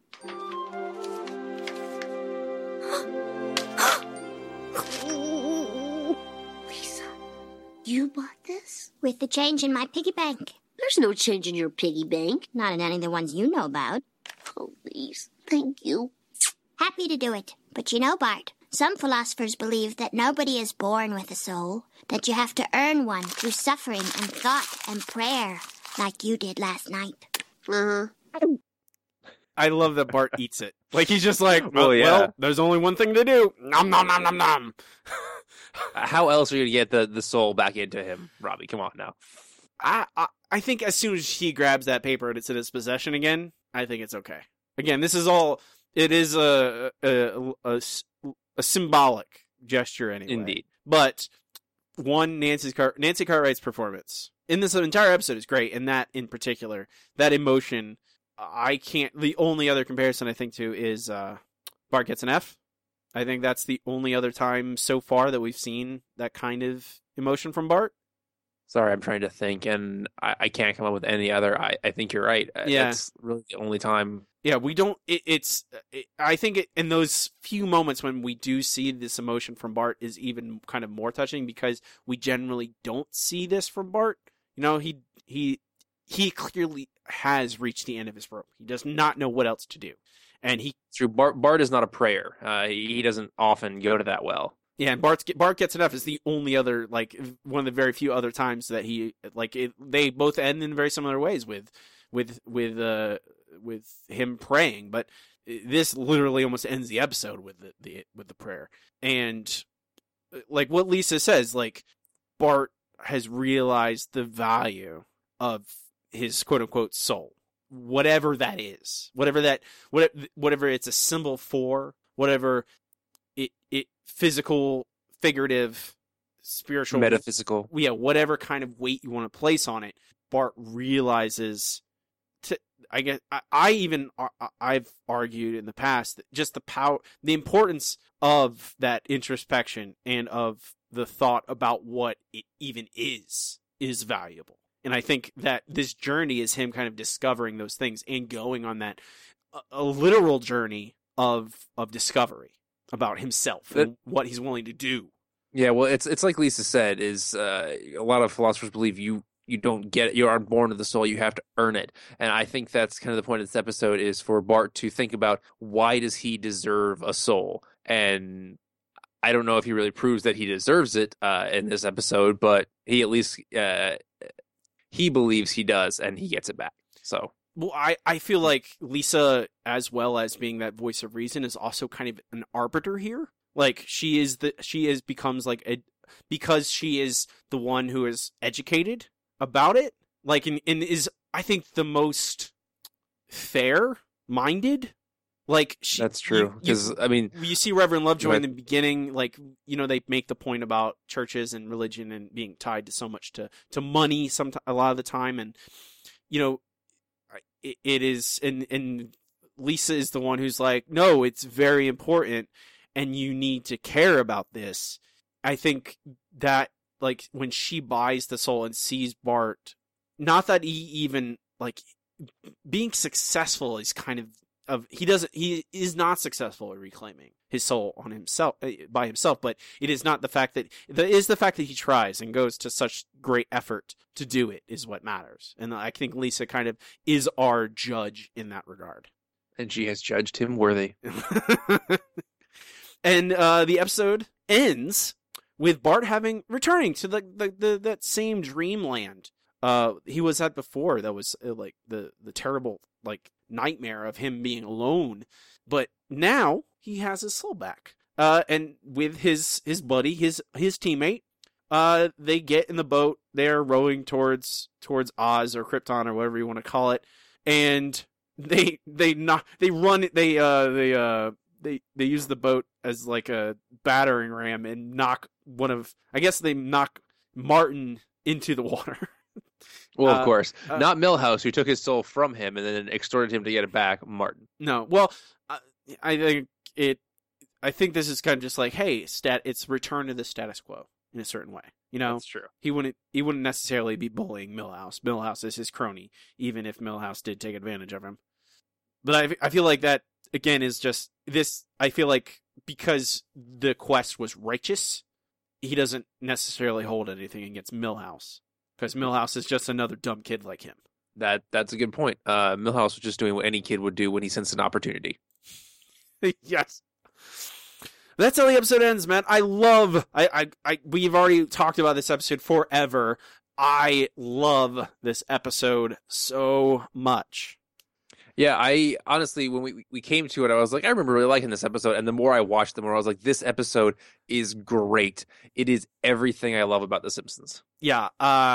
Lisa, you bought this? With the change in my piggy bank. There's no change in your piggy bank. Not in any of the ones you know about. Oh, please. Thank you. Happy to do it. But Bart, some philosophers believe that nobody is born with a soul, that you have to earn one through suffering and thought and prayer, like you did last night. Uh-huh. I love that Bart eats it. He's just well, there's only one thing to do. Nom, nom, nom, nom, nom. How else are you going to get the soul back into him, Robbie? Come on now. I think as soon as he grabs that paper and it's in his possession again, I think it's okay. Again, this is all. It is a symbolic gesture anyway. Indeed. But Nancy Cartwright's performance in this entire episode is great, and that in particular, that emotion, I can't. The only other comparison I think to is Bart gets an F. I think that's the only other time so far that we've seen that kind of emotion from Bart. Sorry, I'm trying to think, and I can't come up with any other. I think you're right. Yeah. That's really the only time. Yeah, we don't. I think in those few moments when we do see this emotion from Bart is even kind of more touching because we generally don't see this from Bart. He clearly has reached the end of his rope. He does not know what else to do. And he through Bart is not a prayer. He doesn't often go to that well. Yeah, and Bart Gets Enough is the only other, like, one of the very few other times that he, like, they both end in very similar ways with him praying, but this literally almost ends the episode with the prayer. And like what Lisa says, like, Bart has realized the value of his quote unquote soul, whatever that is, whatever it's a symbol for, whatever it physical, figurative, spiritual, metaphysical, whatever kind of weight you want to place on it. Bart realizes. I've argued in the past that just the importance of that introspection and of the thought about what it even is valuable. And I think that this journey is him kind of discovering those things and going on that a literal journey of discovery about himself and what he's willing to do. Yeah, well, it's like Lisa said, is a lot of philosophers believe you don't get it. You aren't born to the soul. You have to earn it. And I think that's kind of the point of this episode, is for Bart to think about, why does he deserve a soul? And I don't know if he really proves that he deserves it in this episode, but he at least he believes he does, and he gets it back. So, well, I feel like Lisa, as well as being that voice of reason, is also kind of an arbiter here. Like, becomes like because she is the one who is educated about it, like, and is, I think, the most fair-minded. Like, that's true, because I mean, you see Reverend Lovejoy in the beginning, like, you know, they make the point about churches and religion and being tied to so much to money a lot of the time, and you know, it is, and Lisa is the one who's like, no, it's very important, and you need to care about this. I think that, like, when she buys the soul and sees Bart, not that he even, like, being successful is kind of he is not successful at reclaiming his soul on himself by himself, but it is not the fact that he tries and goes to such great effort to do it is what matters. And I think Lisa kind of is our judge in that regard. And she has judged him worthy. And the episode ends with Bart returning to that same dreamland he was at before. That was like the terrible, like, nightmare of him being alone. But now he has his soul back. And with his buddy, his teammate, they get in the boat. They're rowing towards Oz or Krypton or whatever you want to call it, and they use the boat as like a battering ram and knock Martin into the water. Well, of course, not Milhouse, who took his soul from him and then extorted him to get it back. Martin. No, well, I think this is kind of just like, hey, it's return to the status quo in a certain way. You know, that's true. He wouldn't necessarily be bullying Milhouse. Milhouse is his crony, even if Milhouse did take advantage of him. But I feel like that, again, is just this. I feel like because the quest was righteous, he doesn't necessarily hold anything against Milhouse, because Milhouse is just another dumb kid like him. That's a good point. Milhouse was just doing what any kid would do when he sensed an opportunity. Yes. That's how the episode ends, man. We've already talked about this episode forever. I love this episode so much. Yeah, I honestly, when we came to it, I was like, I remember really liking this episode, and the more I watched, the more I was like, this episode is great. It is everything I love about The Simpsons. Yeah,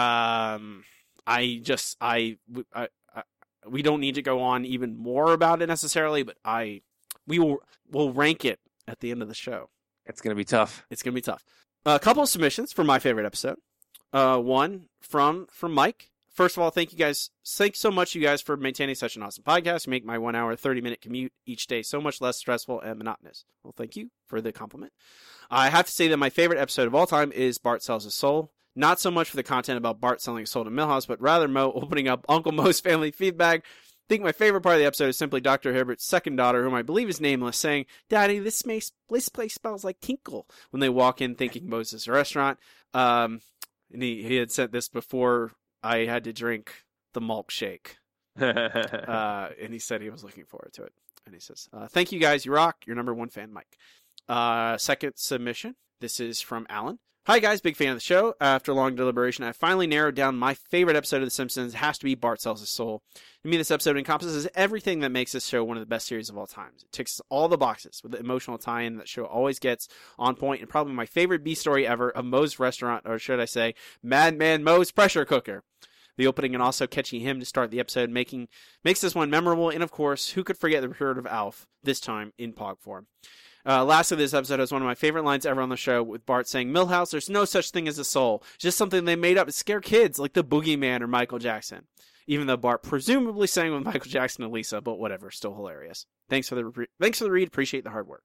we don't need to go on even more about it necessarily, but we'll rank it at the end of the show. It's gonna be tough. It's gonna be tough. A couple of submissions for my favorite episode. One from Mike. First of all, thank you guys. Thanks so much, you guys, for maintaining such an awesome podcast. You make my 1 hour, 30-minute commute each day so much less stressful and monotonous. Well, thank you for the compliment. I have to say that my favorite episode of all time is Bart Sells His Soul. Not so much for the content about Bart selling his soul to Milhouse, but rather Moe opening up Uncle Moe's family feedback. I think my favorite part of the episode is simply Dr. Herbert's second daughter, whom I believe is nameless, saying, "Daddy, this place smells like tinkle," when they walk in thinking Moe's is a restaurant. And he had said this before I had to drink the milkshake. And he said he was looking forward to it. And he says, thank you guys. You rock. Your number one fan, Mike. Second submission. This is from Alan. Hi guys, big fan of the show. After long deliberation, I finally narrowed down my favorite episode of The Simpsons. It has to be Bart Sells His Soul. To me, this episode encompasses everything that makes this show one of the best series of all time. It ticks all the boxes with the emotional tie-in that show always gets on point, and probably my favorite B story ever of Moe's restaurant, or should I say, Madman Moe's pressure cooker. The opening and also catchy hymn to start the episode makes this one memorable, and of course, who could forget the return of Alf, this time in Pog form. Lastly, this episode has one of my favorite lines ever on the show, with Bart saying, Milhouse, there's no such thing as a soul. It's just something they made up to scare kids, like the Boogeyman or Michael Jackson. Even though Bart presumably sang with Michael Jackson and Lisa, but whatever, still hilarious. Thanks for the read, appreciate the hard work.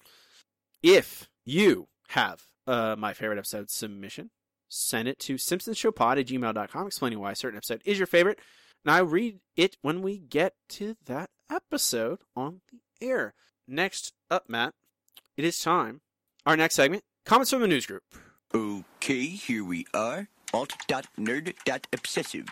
If you have my favorite episode submission, send it to simpsonshowpod@gmail.com explaining why a certain episode is your favorite, and I'll read it when we get to that episode on the air. Next up, Matt, it is time. Our next segment, comments from the news group. Okay, here we are. Alt.nerd.obsessive.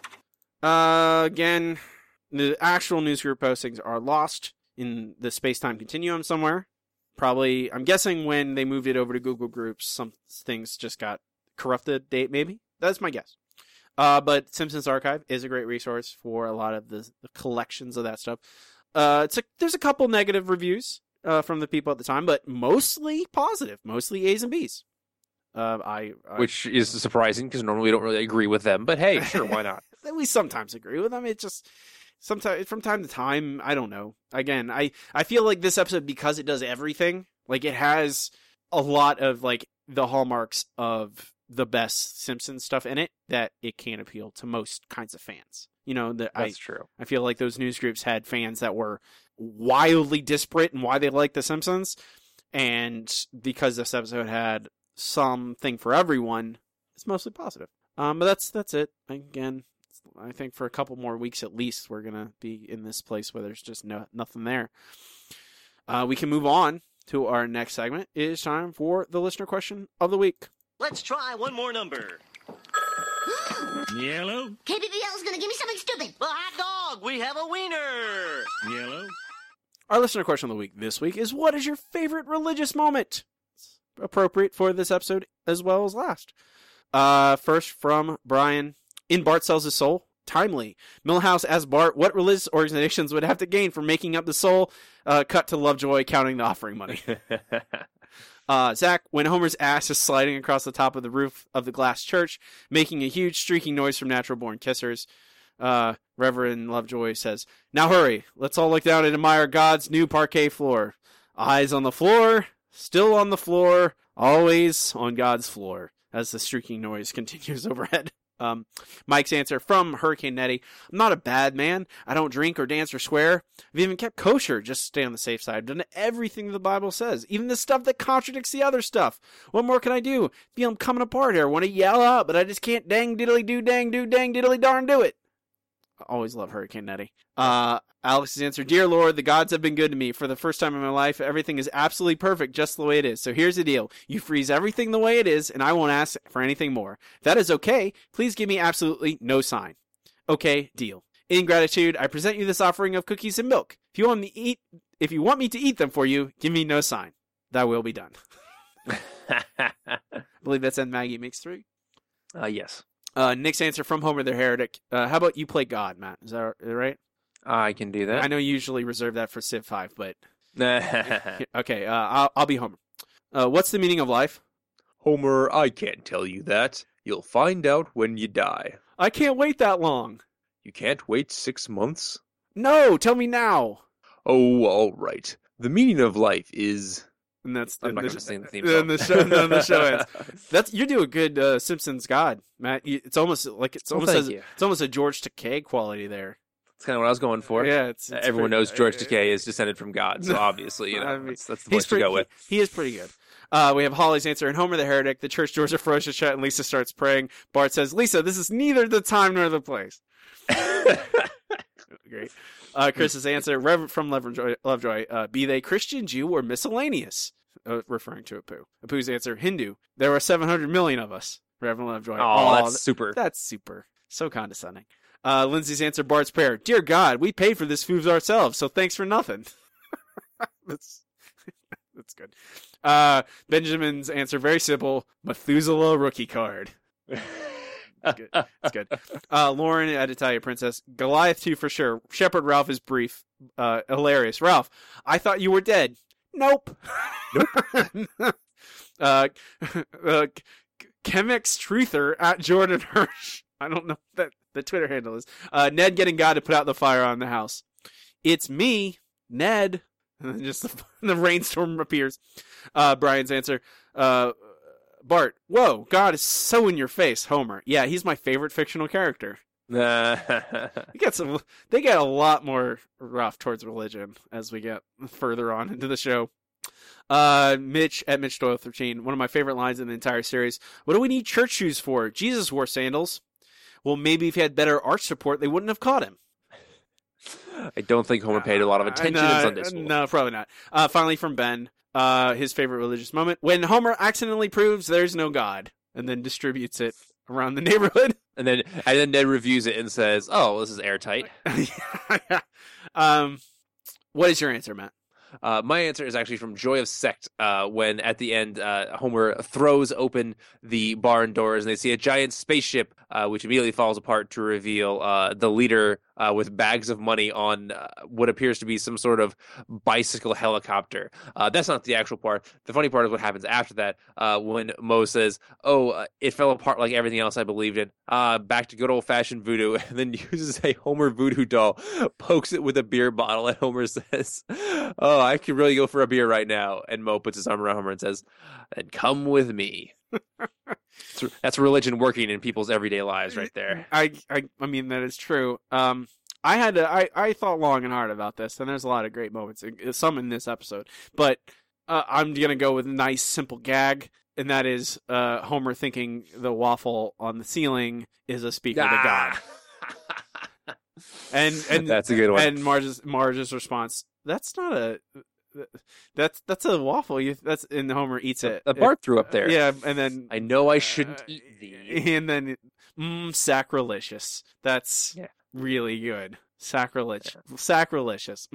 Again, the actual news group postings are lost in the space-time continuum somewhere. Probably, I'm guessing when they moved it over to Google Groups, some things just got corrupted, maybe. That's my guess. But Simpsons Archive is a great resource for a lot of the collections of that stuff. There's a couple negative reviews from the people at the time, but mostly positive, mostly A's and B's. Which is surprising because normally we don't really agree with them, but hey, sure, why not? We sometimes agree with them. It just sometimes from time to time, I don't know. Again, I feel like this episode, because it does everything, like it has a lot of like the hallmarks of the best Simpsons stuff in it, that it can appeal to most kinds of fans. You know, that's true. I feel like those news groups had fans that were wildly disparate in why they liked The Simpsons. And because this episode had something for everyone, it's mostly positive. But that's it. Again, I think for a couple more weeks at least, we're going to be in this place where there's just nothing there. We can move on to our next segment. It is time for the listener question of the week. Let's try one more number. Yellow. KBBL is going to give me something stupid. The hot dog. We have a wiener. Yellow. Our listener question of the week this week is, what is your favorite religious moment? It's appropriate for this episode as well as last. First from Brian. In Bart Sells His Soul, timely. Milhouse asks Bart what religious organizations would have to gain from making up the soul. Cut to Lovejoy counting the offering money. Zach, when Homer's ass is sliding across the top of the roof of the glass church, making a huge streaking noise from natural-born kissers, Reverend Lovejoy says, now hurry, let's all look down and admire God's new parquet floor. Eyes on the floor, still on the floor, always on God's floor, as the streaking noise continues overhead. Mike's answer from Hurricane Nettie. I'm not a bad man. I don't drink or dance or swear. I've even kept kosher just to stay on the safe side. I've done everything the Bible says, even the stuff that contradicts the other stuff. What more can I do? Feel I'm coming apart here. I want to yell out, but I just can't dang diddly do dang do dang diddly darn do it. I always love Hurricane Nettie. Alex's answer, dear Lord, the gods have been good to me. For the first time in my life, everything is absolutely perfect just the way it is. So here's the deal. You freeze everything the way it is, and I won't ask for anything more. If that is okay, please give me absolutely no sign. Okay, deal. In gratitude, I present you this offering of cookies and milk. If you want me to eat them for you, give me no sign. That will be done. I believe that's N Maggie Makes 3. Yes. Nick's answer from Homer the Heretic. How about you play God, Matt? Is that right? I can do that. I know you usually reserve that for Civ 5, but... Okay, I'll be Homer. What's the meaning of life? Homer, I can't tell you that. You'll find out when you die. I can't wait that long. You can't wait 6 months? No, tell me now. Oh, all right. The meaning of life is... And that's I'm not going to sing the theme song. The show ends. You do a good Simpsons God, Matt. It's almost a George Takei quality there. That's kind of what I was going for. Yeah, it's everyone knows George Takei is descended from God, so obviously, you know, I mean, that's the voice to go with. He is pretty good. We have Holly's answer. In Homer the Heretic, the church doors are frozen shut, and Lisa starts praying. Bart says, "Lisa, this is neither the time nor the place." Great. Chris's answer, Reverend from Lovejoy, be they Christian, Jew, or miscellaneous, referring to Apu. Apu's answer, Hindu. There are 700 million of us. Reverend Lovejoy. Oh, that's super. That's super. So condescending. Lindsay's answer, Bart's prayer. Dear God, we paid for this food ourselves, so thanks for nothing. That's good. Benjamin's answer, very simple. Methuselah rookie card. It's good. Lauren at Italia Princess. Goliath 2 for sure. Shepherd Ralph is brief. Hilarious. Ralph, I thought you were dead. Nope. Chemix Truther at Jordan Hirsch. I don't know what the Twitter handle is. Ned getting God to put out the fire on the house. It's me, Ned. And then just the rainstorm appears. Brian's answer. Bart, whoa, God is so in your face, Homer. Yeah, he's my favorite fictional character. They get a lot more rough towards religion as we get further on into the show. Mitch at Mitch Doyle 13. One of my favorite lines in the entire series. What do we need church shoes for? Jesus wore sandals. Well, maybe if he had better arch support, they wouldn't have caught him. I don't think Homer paid a lot of attention in Sunday school. No, probably not. Finally from Ben, his favorite religious moment. When Homer accidentally proves there's no God, and then distributes it around the neighborhood. And then Ned reviews it and says, oh, this is airtight. What is your answer, Matt? My answer is actually from Joy of Sect, when at the end Homer throws open the barn doors and they see a giant spaceship, which immediately falls apart to reveal the leader with bags of money on what appears to be some sort of bicycle helicopter. That's not the actual part. The funny part is what happens after that, when Moe says, oh, it fell apart like everything else I believed in. Back to good old-fashioned voodoo, and then uses a Homer voodoo doll, pokes it with a beer bottle, and Homer says, oh, I could really go for a beer right now. And Moe puts his arm around Homer and says, then come with me. That's religion working in people's everyday lives right there. I mean, that is true. I thought long and hard about this, and there's a lot of great moments, some in this episode. But I'm going to go with a nice, simple gag, and that is Homer thinking the waffle on the ceiling is a speaker to God. And that's a good one. And Marge's response, that's not a... That's a waffle. And Homer eats it. The Bart threw up there. Yeah, and then I know I shouldn't eat thee. And then sacrilegious. That's really good. Sacrilegious.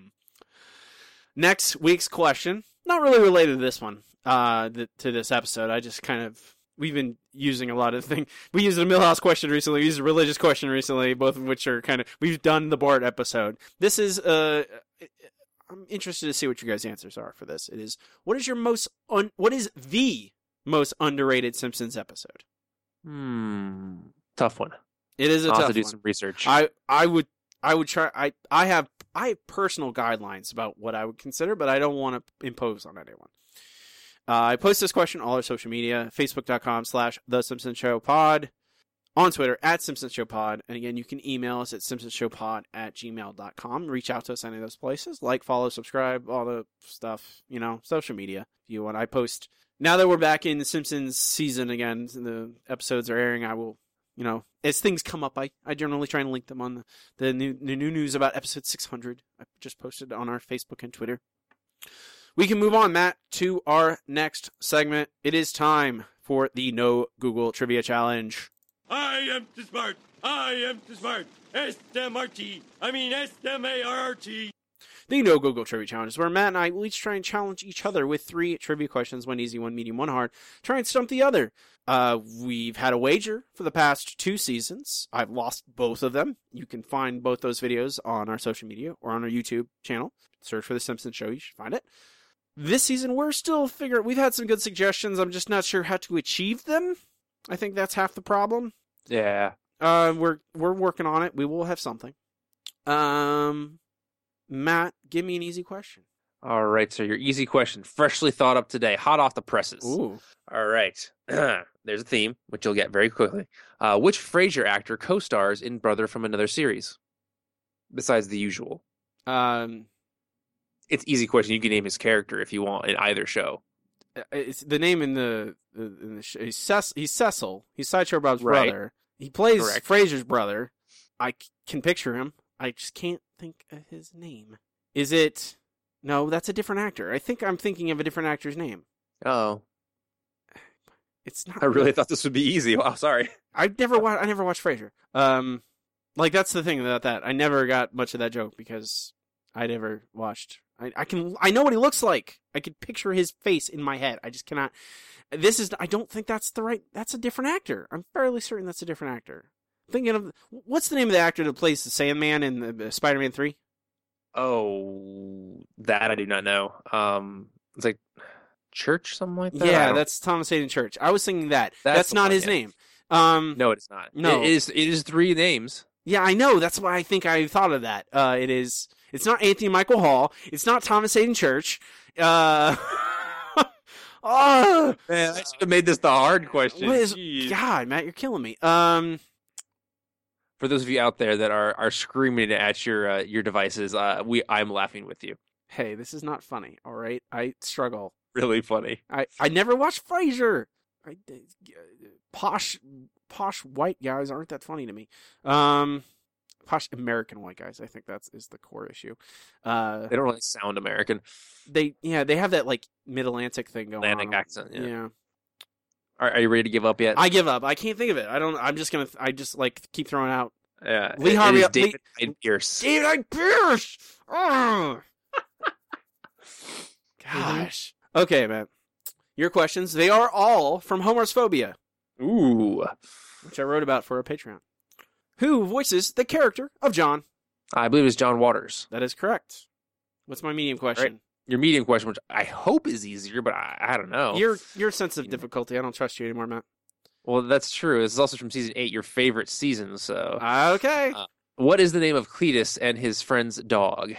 Next week's question, not really related to this one, to this episode. I just kind of we've been using a lot of things. We used a Milhouse question recently. We used a religious question recently, both of which are kind of we've done the Bart episode. This is I'm interested to see what your guys' answers are for this. It is what is the most underrated Simpsons episode? Tough one. It is a I'll tough have to do one. some research. I would try. I have personal guidelines about what I would consider, but I don't want to impose on anyone. I post this question all our social media: Facebook.com/The Simpsons Show Pod, on Twitter @Simpsons Show Pod, and again, you can email us at simpsonsshowpod@gmail.com. Reach out to us any of those places. Like, follow, subscribe, all the stuff, social media. If you want, I post. Now that we're back in the Simpsons season again, the episodes are airing, I will, as things come up, I generally try and link them on the new news about episode 600. I just posted on our Facebook and Twitter. We can move on, Matt, to our next segment. It is time for the No Google Trivia Challenge. I am too smart. I am too smart. S-M-R-T. I mean S-M-A-R-R-T. The No Google Trivia Challenge is where Matt and I will each try and challenge each other with 3 trivia questions, one easy, one medium, one hard. Try and stump the other. We've had a wager for the past 2 seasons. I've lost both of them. You can find both those videos on our social media or on our YouTube channel. Search for The Simpsons Show. You should find it. This season, we're still figuring... We've had some good suggestions. I'm just not sure how to achieve them. I think that's half the problem. Yeah. We're working on it. We will have something. Matt, give me an easy question. All right, so your easy question, freshly thought up today, hot off the presses. Ooh. All right. There's a theme, which you'll get very quickly. Which Frasier actor co-stars in Brother from Another Series? Besides the usual. It's easy question. You can name his character if you want in either show. It's the name in the show. He's Cecil. He's Sideshow Bob's brother. He plays Frasier's brother. I can picture him. I just can't think of his name. Is it... No, that's a different actor. I think I'm thinking of a different actor's name. Oh. It's not... I really thought this would be easy. Wow, sorry. I never watched Frasier. Like, that's the thing about that. I never got much of that joke because I never watched. I know what he looks like. I could picture his face in my head. I just cannot. I don't think that's that's a different actor. I'm fairly certain that's a different actor. Thinking of, what's the name of the actor that plays the Sandman in the Spider-Man 3? Oh, that I do not know. It's like Church, something like that. Yeah, that's Thomas Hayden Church. I was thinking that. That's not his name. No, it is not. No, it is 3 names. Yeah, I know. That's why I think I thought of that. It's not Anthony Michael Hall. It's not Thomas Hayden Church. Oh man, I should have made this the hard question. God, Matt, you're killing me. For those of you out there that are screaming at your devices, I'm laughing with you. Hey, this is not funny. All right, I struggle. Really funny. I never watched Frasier. Posh white guys aren't that funny to me. Posh American white guys. I think is the core issue. They don't really sound American. They have that like Mid-Atlantic thing going Atlantic on. accent. Yeah. Are you ready to give up yet? I give up. I can't think of it. I just like keep throwing out. Yeah. Lee Harvey. David Hyde Pierce. David Hyde Pierce. Oh. Gosh. Okay, man. Your questions. They are all from Homer's Phobia. Ooh. Which I wrote about for a Patreon. Who voices the character of John? I believe it's John Waters. That is correct. What's my medium question? Right. Your medium question, which I hope is easier, but I don't know. Your sense of difficulty. I don't trust you anymore, Matt. Well, that's true. This is also from season 8, your favorite season. So okay. What is the name of Cletus and his friend's dog?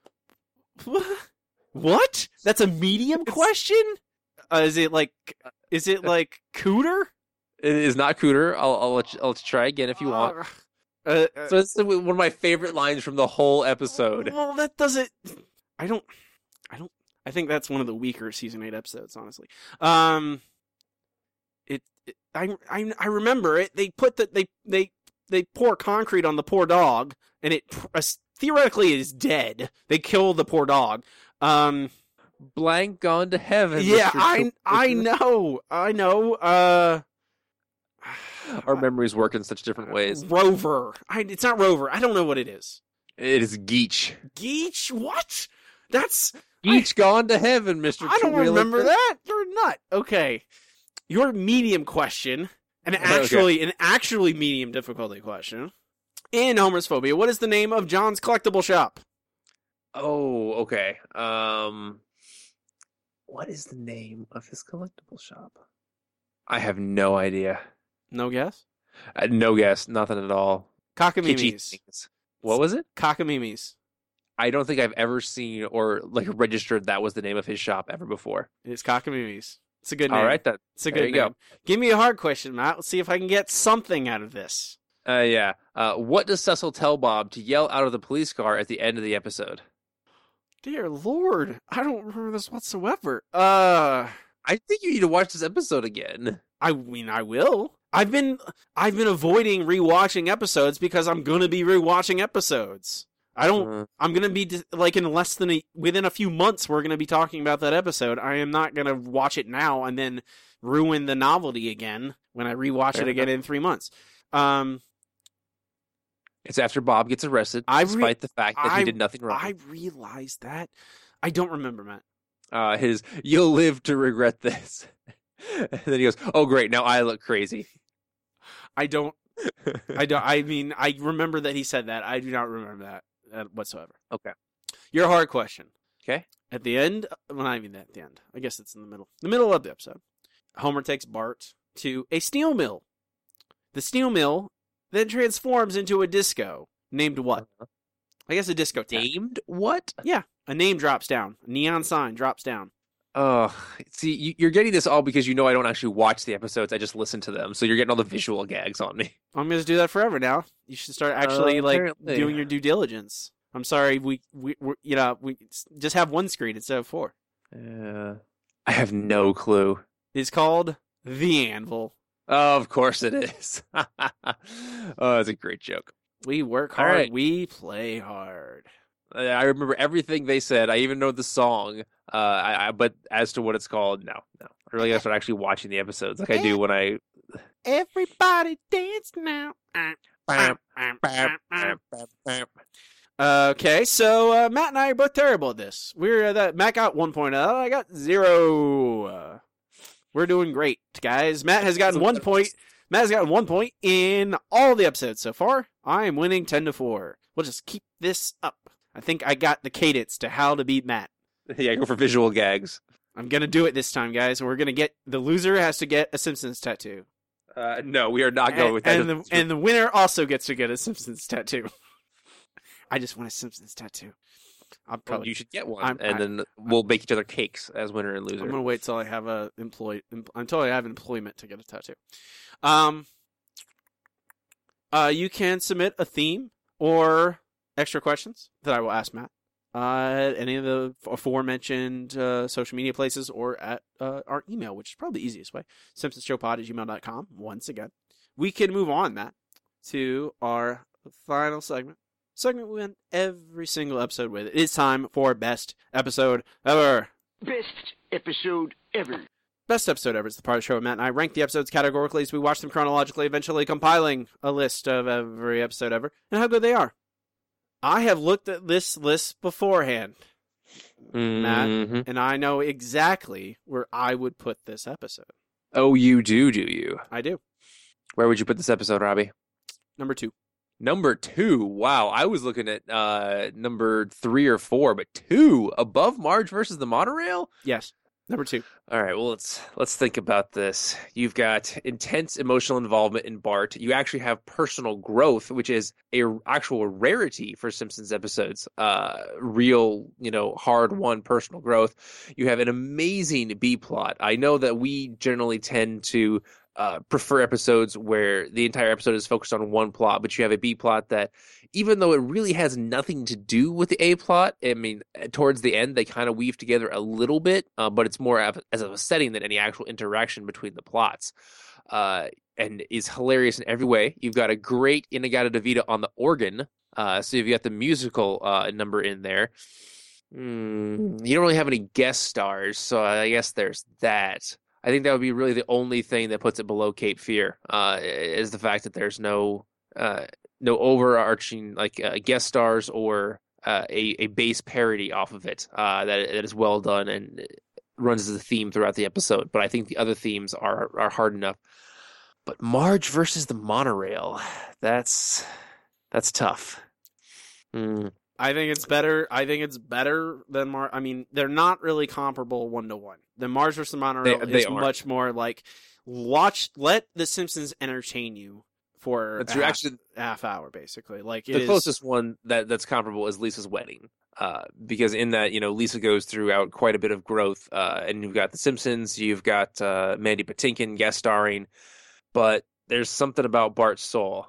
What? That's a medium question? Is it like Cooter? It is not Cooter. I'll let you try again if you want. So it's one of my favorite lines from the whole episode. Well, that doesn't. I think that's one of the weaker season 8 episodes, honestly. I remember it. They put they pour concrete on the poor dog, and it theoretically is dead. They kill the poor dog. Blank gone to heaven. Yeah, I know. Our memories work in such different ways. Rover. It's not Rover. I don't know what it is. It is Geach. Geach? What? That's Geach gone to heaven, Mr. I don't remember that. You're a nut. Okay. Your medium question, an actually medium difficulty question. In Homer's Phobia, what is the name of John's collectible shop? Oh, okay. What is the name of his collectible shop? I have no idea. No guess? No guess. Nothing at all. Cockamamie's. What was it? Cockamamie's. I don't think I've ever seen or registered that was the name of his shop ever before. It's Cockamamie's. It's a good name. All right, then. It's a good name. Go. Give me a hard question, Matt. Let's see if I can get something out of this. Yeah. What does Cecil tell Bob to yell out of the police car at the end of the episode? Dear Lord, I don't remember this whatsoever. I think you need to watch this episode again. I mean, I will. I've been avoiding rewatching episodes because I'm gonna be rewatching episodes. I'm gonna be within a few months we're gonna be talking about that episode. I am not gonna watch it now and then ruin the novelty again when I rewatch it again in 3 months. It's after Bob gets arrested, despite the fact that he did nothing wrong. I realized that. I don't remember, Matt. You'll live to regret this. And then he goes, oh great, now I look crazy. I mean, I remember that he said that. I do not remember that whatsoever. Okay. Your hard question. Okay. At the end, well, not even at the end. I guess it's in the middle. The middle of the episode. Homer takes Bart to a steel mill. The steel mill then transforms into a disco. Named what? I guess a discotheque. Named what? Yeah. A name drops down. A neon sign drops down. See, you're getting this all because you know I don't actually watch the episodes. I just listen to them. So you're getting all the visual gags on me. I'm going to do that forever now. You should start actually doing your due diligence. I'm sorry. We just have one screen instead of 4. I have no clue. It's called The Anvil. Oh, of course it is. Oh, that's a great joke. We work hard. Right. We play hard. I remember everything they said. I even know the song. But as to what it's called, no. I really gotta start actually watching the episodes like I do when I. Everybody dance now. Okay, so Matt and I are both terrible at this. Matt got 1.0, I got 0. We're doing great, guys. Matt has gotten 1 point. Matt has gotten 1 point in all the episodes so far. I am winning 10-4. We'll just keep this up. I think I got the cadence to how to beat Matt. Yeah, go for visual gags. I'm gonna do it this time, guys. The loser has to get a Simpsons tattoo. No, we are not going with that. And the winner also gets to get a Simpsons tattoo. I just want a Simpsons tattoo. You should get one, then we'll bake each other cakes as winner and loser. I'm gonna wait till I have employment to get a tattoo. You can submit a theme or extra questions that I will ask Matt at any of the aforementioned social media places or at our email, which is probably the easiest way, simpsonsshowpod@gmail.com. Once again, we can move on, Matt, to our final segment we end every single episode with. It is time for Best Episode Ever. Best episode ever. Best Episode Ever is the part of the show where Matt and I rank the episodes categorically as we watch them chronologically, eventually compiling a list of every episode ever and how good they are. I have looked at this list beforehand, Matt, and I know exactly where I would put this episode. Oh, you do you? I do. Where would you put this episode, Robbie? Number 2. Number 2. Wow, I was looking at number 3 or 4, but 2 above Marge versus the Monorail? Yes, number 2. All right, well let's think about this. You've got intense emotional involvement in Bart. You actually have personal growth, which is a actual rarity for Simpsons episodes. Real, hard-won personal growth. You have an amazing B plot. I know that we generally tend to prefer episodes where the entire episode is focused on one plot, but you have a B plot that, even though it really has nothing to do with the A plot, I mean, towards the end, they kind of weave together a little bit, but it's more as a setting than any actual interaction between the plots, and is hilarious in every way. You've got a great In-A-Gadda-Da-Vida on the organ, so you've got the musical number in there. You don't really have any guest stars, so I guess there's that. I think that would be really the only thing that puts it below Cape Fear, is the fact that there's no overarching guest stars or a base parody off of it that is well done and runs as a theme throughout the episode. But I think the other themes are hard enough. But Marge versus the Monorail, that's tough. I think it's better. Than Marge. I mean, they're not really comparable 1-to-1. The Marge vs. the Monorail is much more like let The Simpsons entertain you for half hour, basically. Like the closest one that's comparable is Lisa's Wedding, because in that Lisa goes throughout quite a bit of growth, and you've got The Simpsons, you've got Mandy Patinkin guest starring, but there's something about Bart's soul.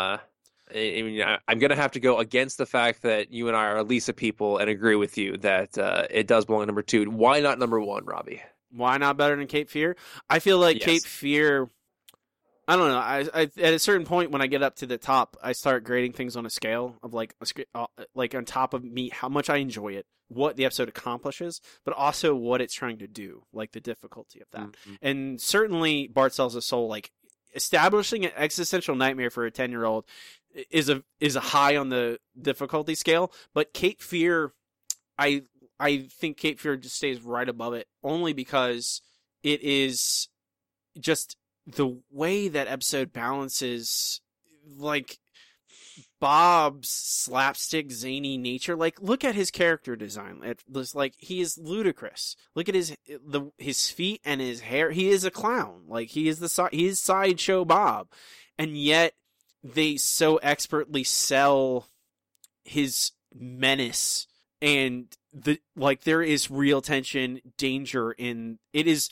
I mean, I'm going to have to go against the fact that you and I are Lisa people and agree with you that it does belong number 2. Why not number 1, Robbie? Why not better than Cape Fear? I feel like Cape Fear, I don't know. I at a certain point when I get up to the top, I start grading things on a scale of like on top of me, how much I enjoy it, what the episode accomplishes, but also what it's trying to do, like the difficulty of that. Mm-hmm. And certainly Bart Sells His Soul, like establishing an existential nightmare for a 10-year-old is a high on the difficulty scale, but Cape Fear, I think Cape Fear just stays right above it, only because it is just the way that episode balances, like, Bob's slapstick zany nature. Like, look at his character design. It's like, he is ludicrous. Look at his feet and his hair. He is a clown. Like, he is Sideshow Bob, and yet they so expertly sell his menace, and there is real tension, danger in it. Is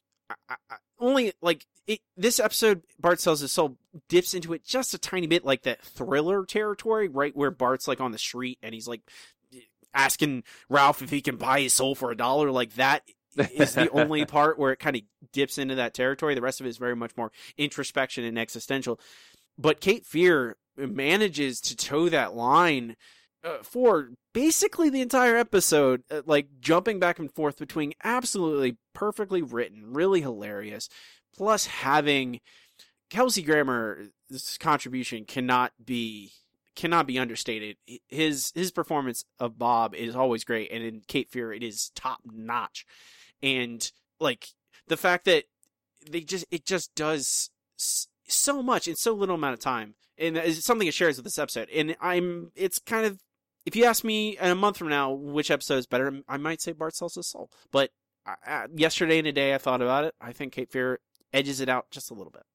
only like this episode, Bart Sells His Soul dips into it just a tiny bit, like that thriller territory, right where Bart's like on the street and he's like asking Ralph if he can buy his soul for $1. Like, that is the only part where it kind of dips into that territory. The rest of it is very much more introspection and existential. But Cape Fear manages to toe that line for basically the entire episode, like jumping back and forth between absolutely perfectly written, really hilarious, plus having Kelsey Grammer, this contribution cannot be understated. His performance of Bob is always great, and in Cape Fear it is top notch. And like the fact that it just does so much in so little amount of time, and it's something it shares with this episode. And it's kind of, if you ask me in a month from now which episode is better, I might say Bart Sells His Soul. But yesterday and today I thought about it. I think Cape Fear edges it out just a little bit.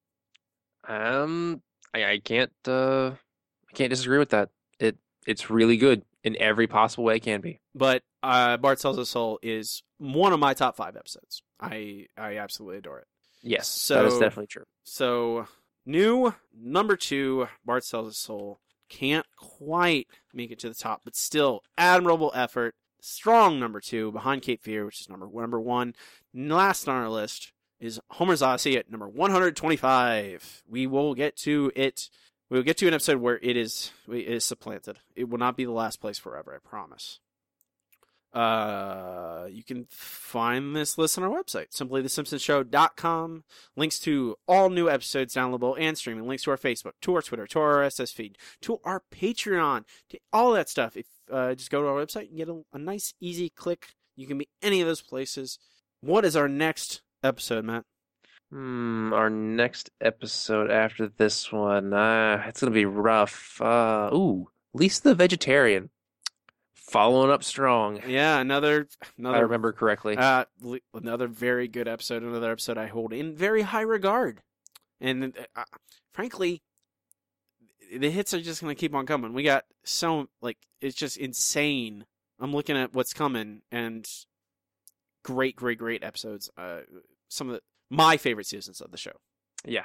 I can't disagree with that. It's really good in every possible way it can be. But Bart Sells His Soul is one of my top 5 episodes. I absolutely adore it. Yes, that is definitely true. So, new number 2, Bart Sells His Soul. Can't quite make it to the top, but still, admirable effort. Strong number 2 behind Cape Fear, which is number 1. Last on our list is Homer's Odyssey at number 125. We will get to it. We'll get to an episode where it is supplanted. It will not be the last place forever, I promise. You can find this list on our website, simplythesimpsonshow.com. Links to all new episodes downloadable and streaming. Links to our Facebook, to our Twitter, to our RSS feed, to our Patreon, to all that stuff. If just go to our website and get a nice, easy click. You can be any of those places. What is our next episode, Matt? Our next episode after this one, it's gonna be rough. Lisa the Vegetarian, following up strong. Yeah, another. I remember correctly. Another very good episode. Another episode I hold in very high regard, and frankly, the hits are just gonna keep on coming. We got it's just insane. I'm looking at what's coming, and great episodes. Some of my favorite seasons of the show. Yeah.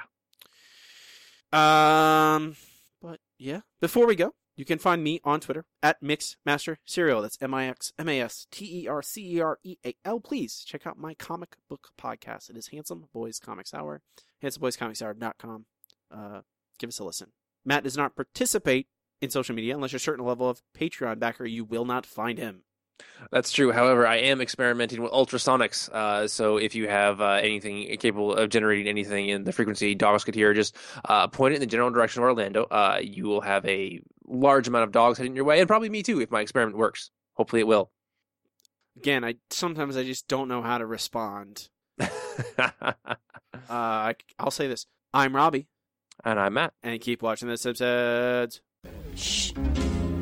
But yeah, before we go, you can find me on Twitter at MixMasterCerial. That's MixMasterCerial. Please check out my comic book podcast. It is Handsome Boys Comics Hour. HandsomeBoysComicsHour.com. Give us a listen. Matt does not participate in social media unless you're a certain level of Patreon backer. You will not find him. That's true. However, I am experimenting with ultrasonics. So if you have anything capable of generating anything in the frequency dogs could hear, just point it in the general direction of Orlando. You will have a large amount of dogs heading your way, and probably me too if my experiment works. Hopefully it will. Again, sometimes I just don't know how to respond. I'll say this. I'm Robbie. And I'm Matt. And keep watching this episode. Shh.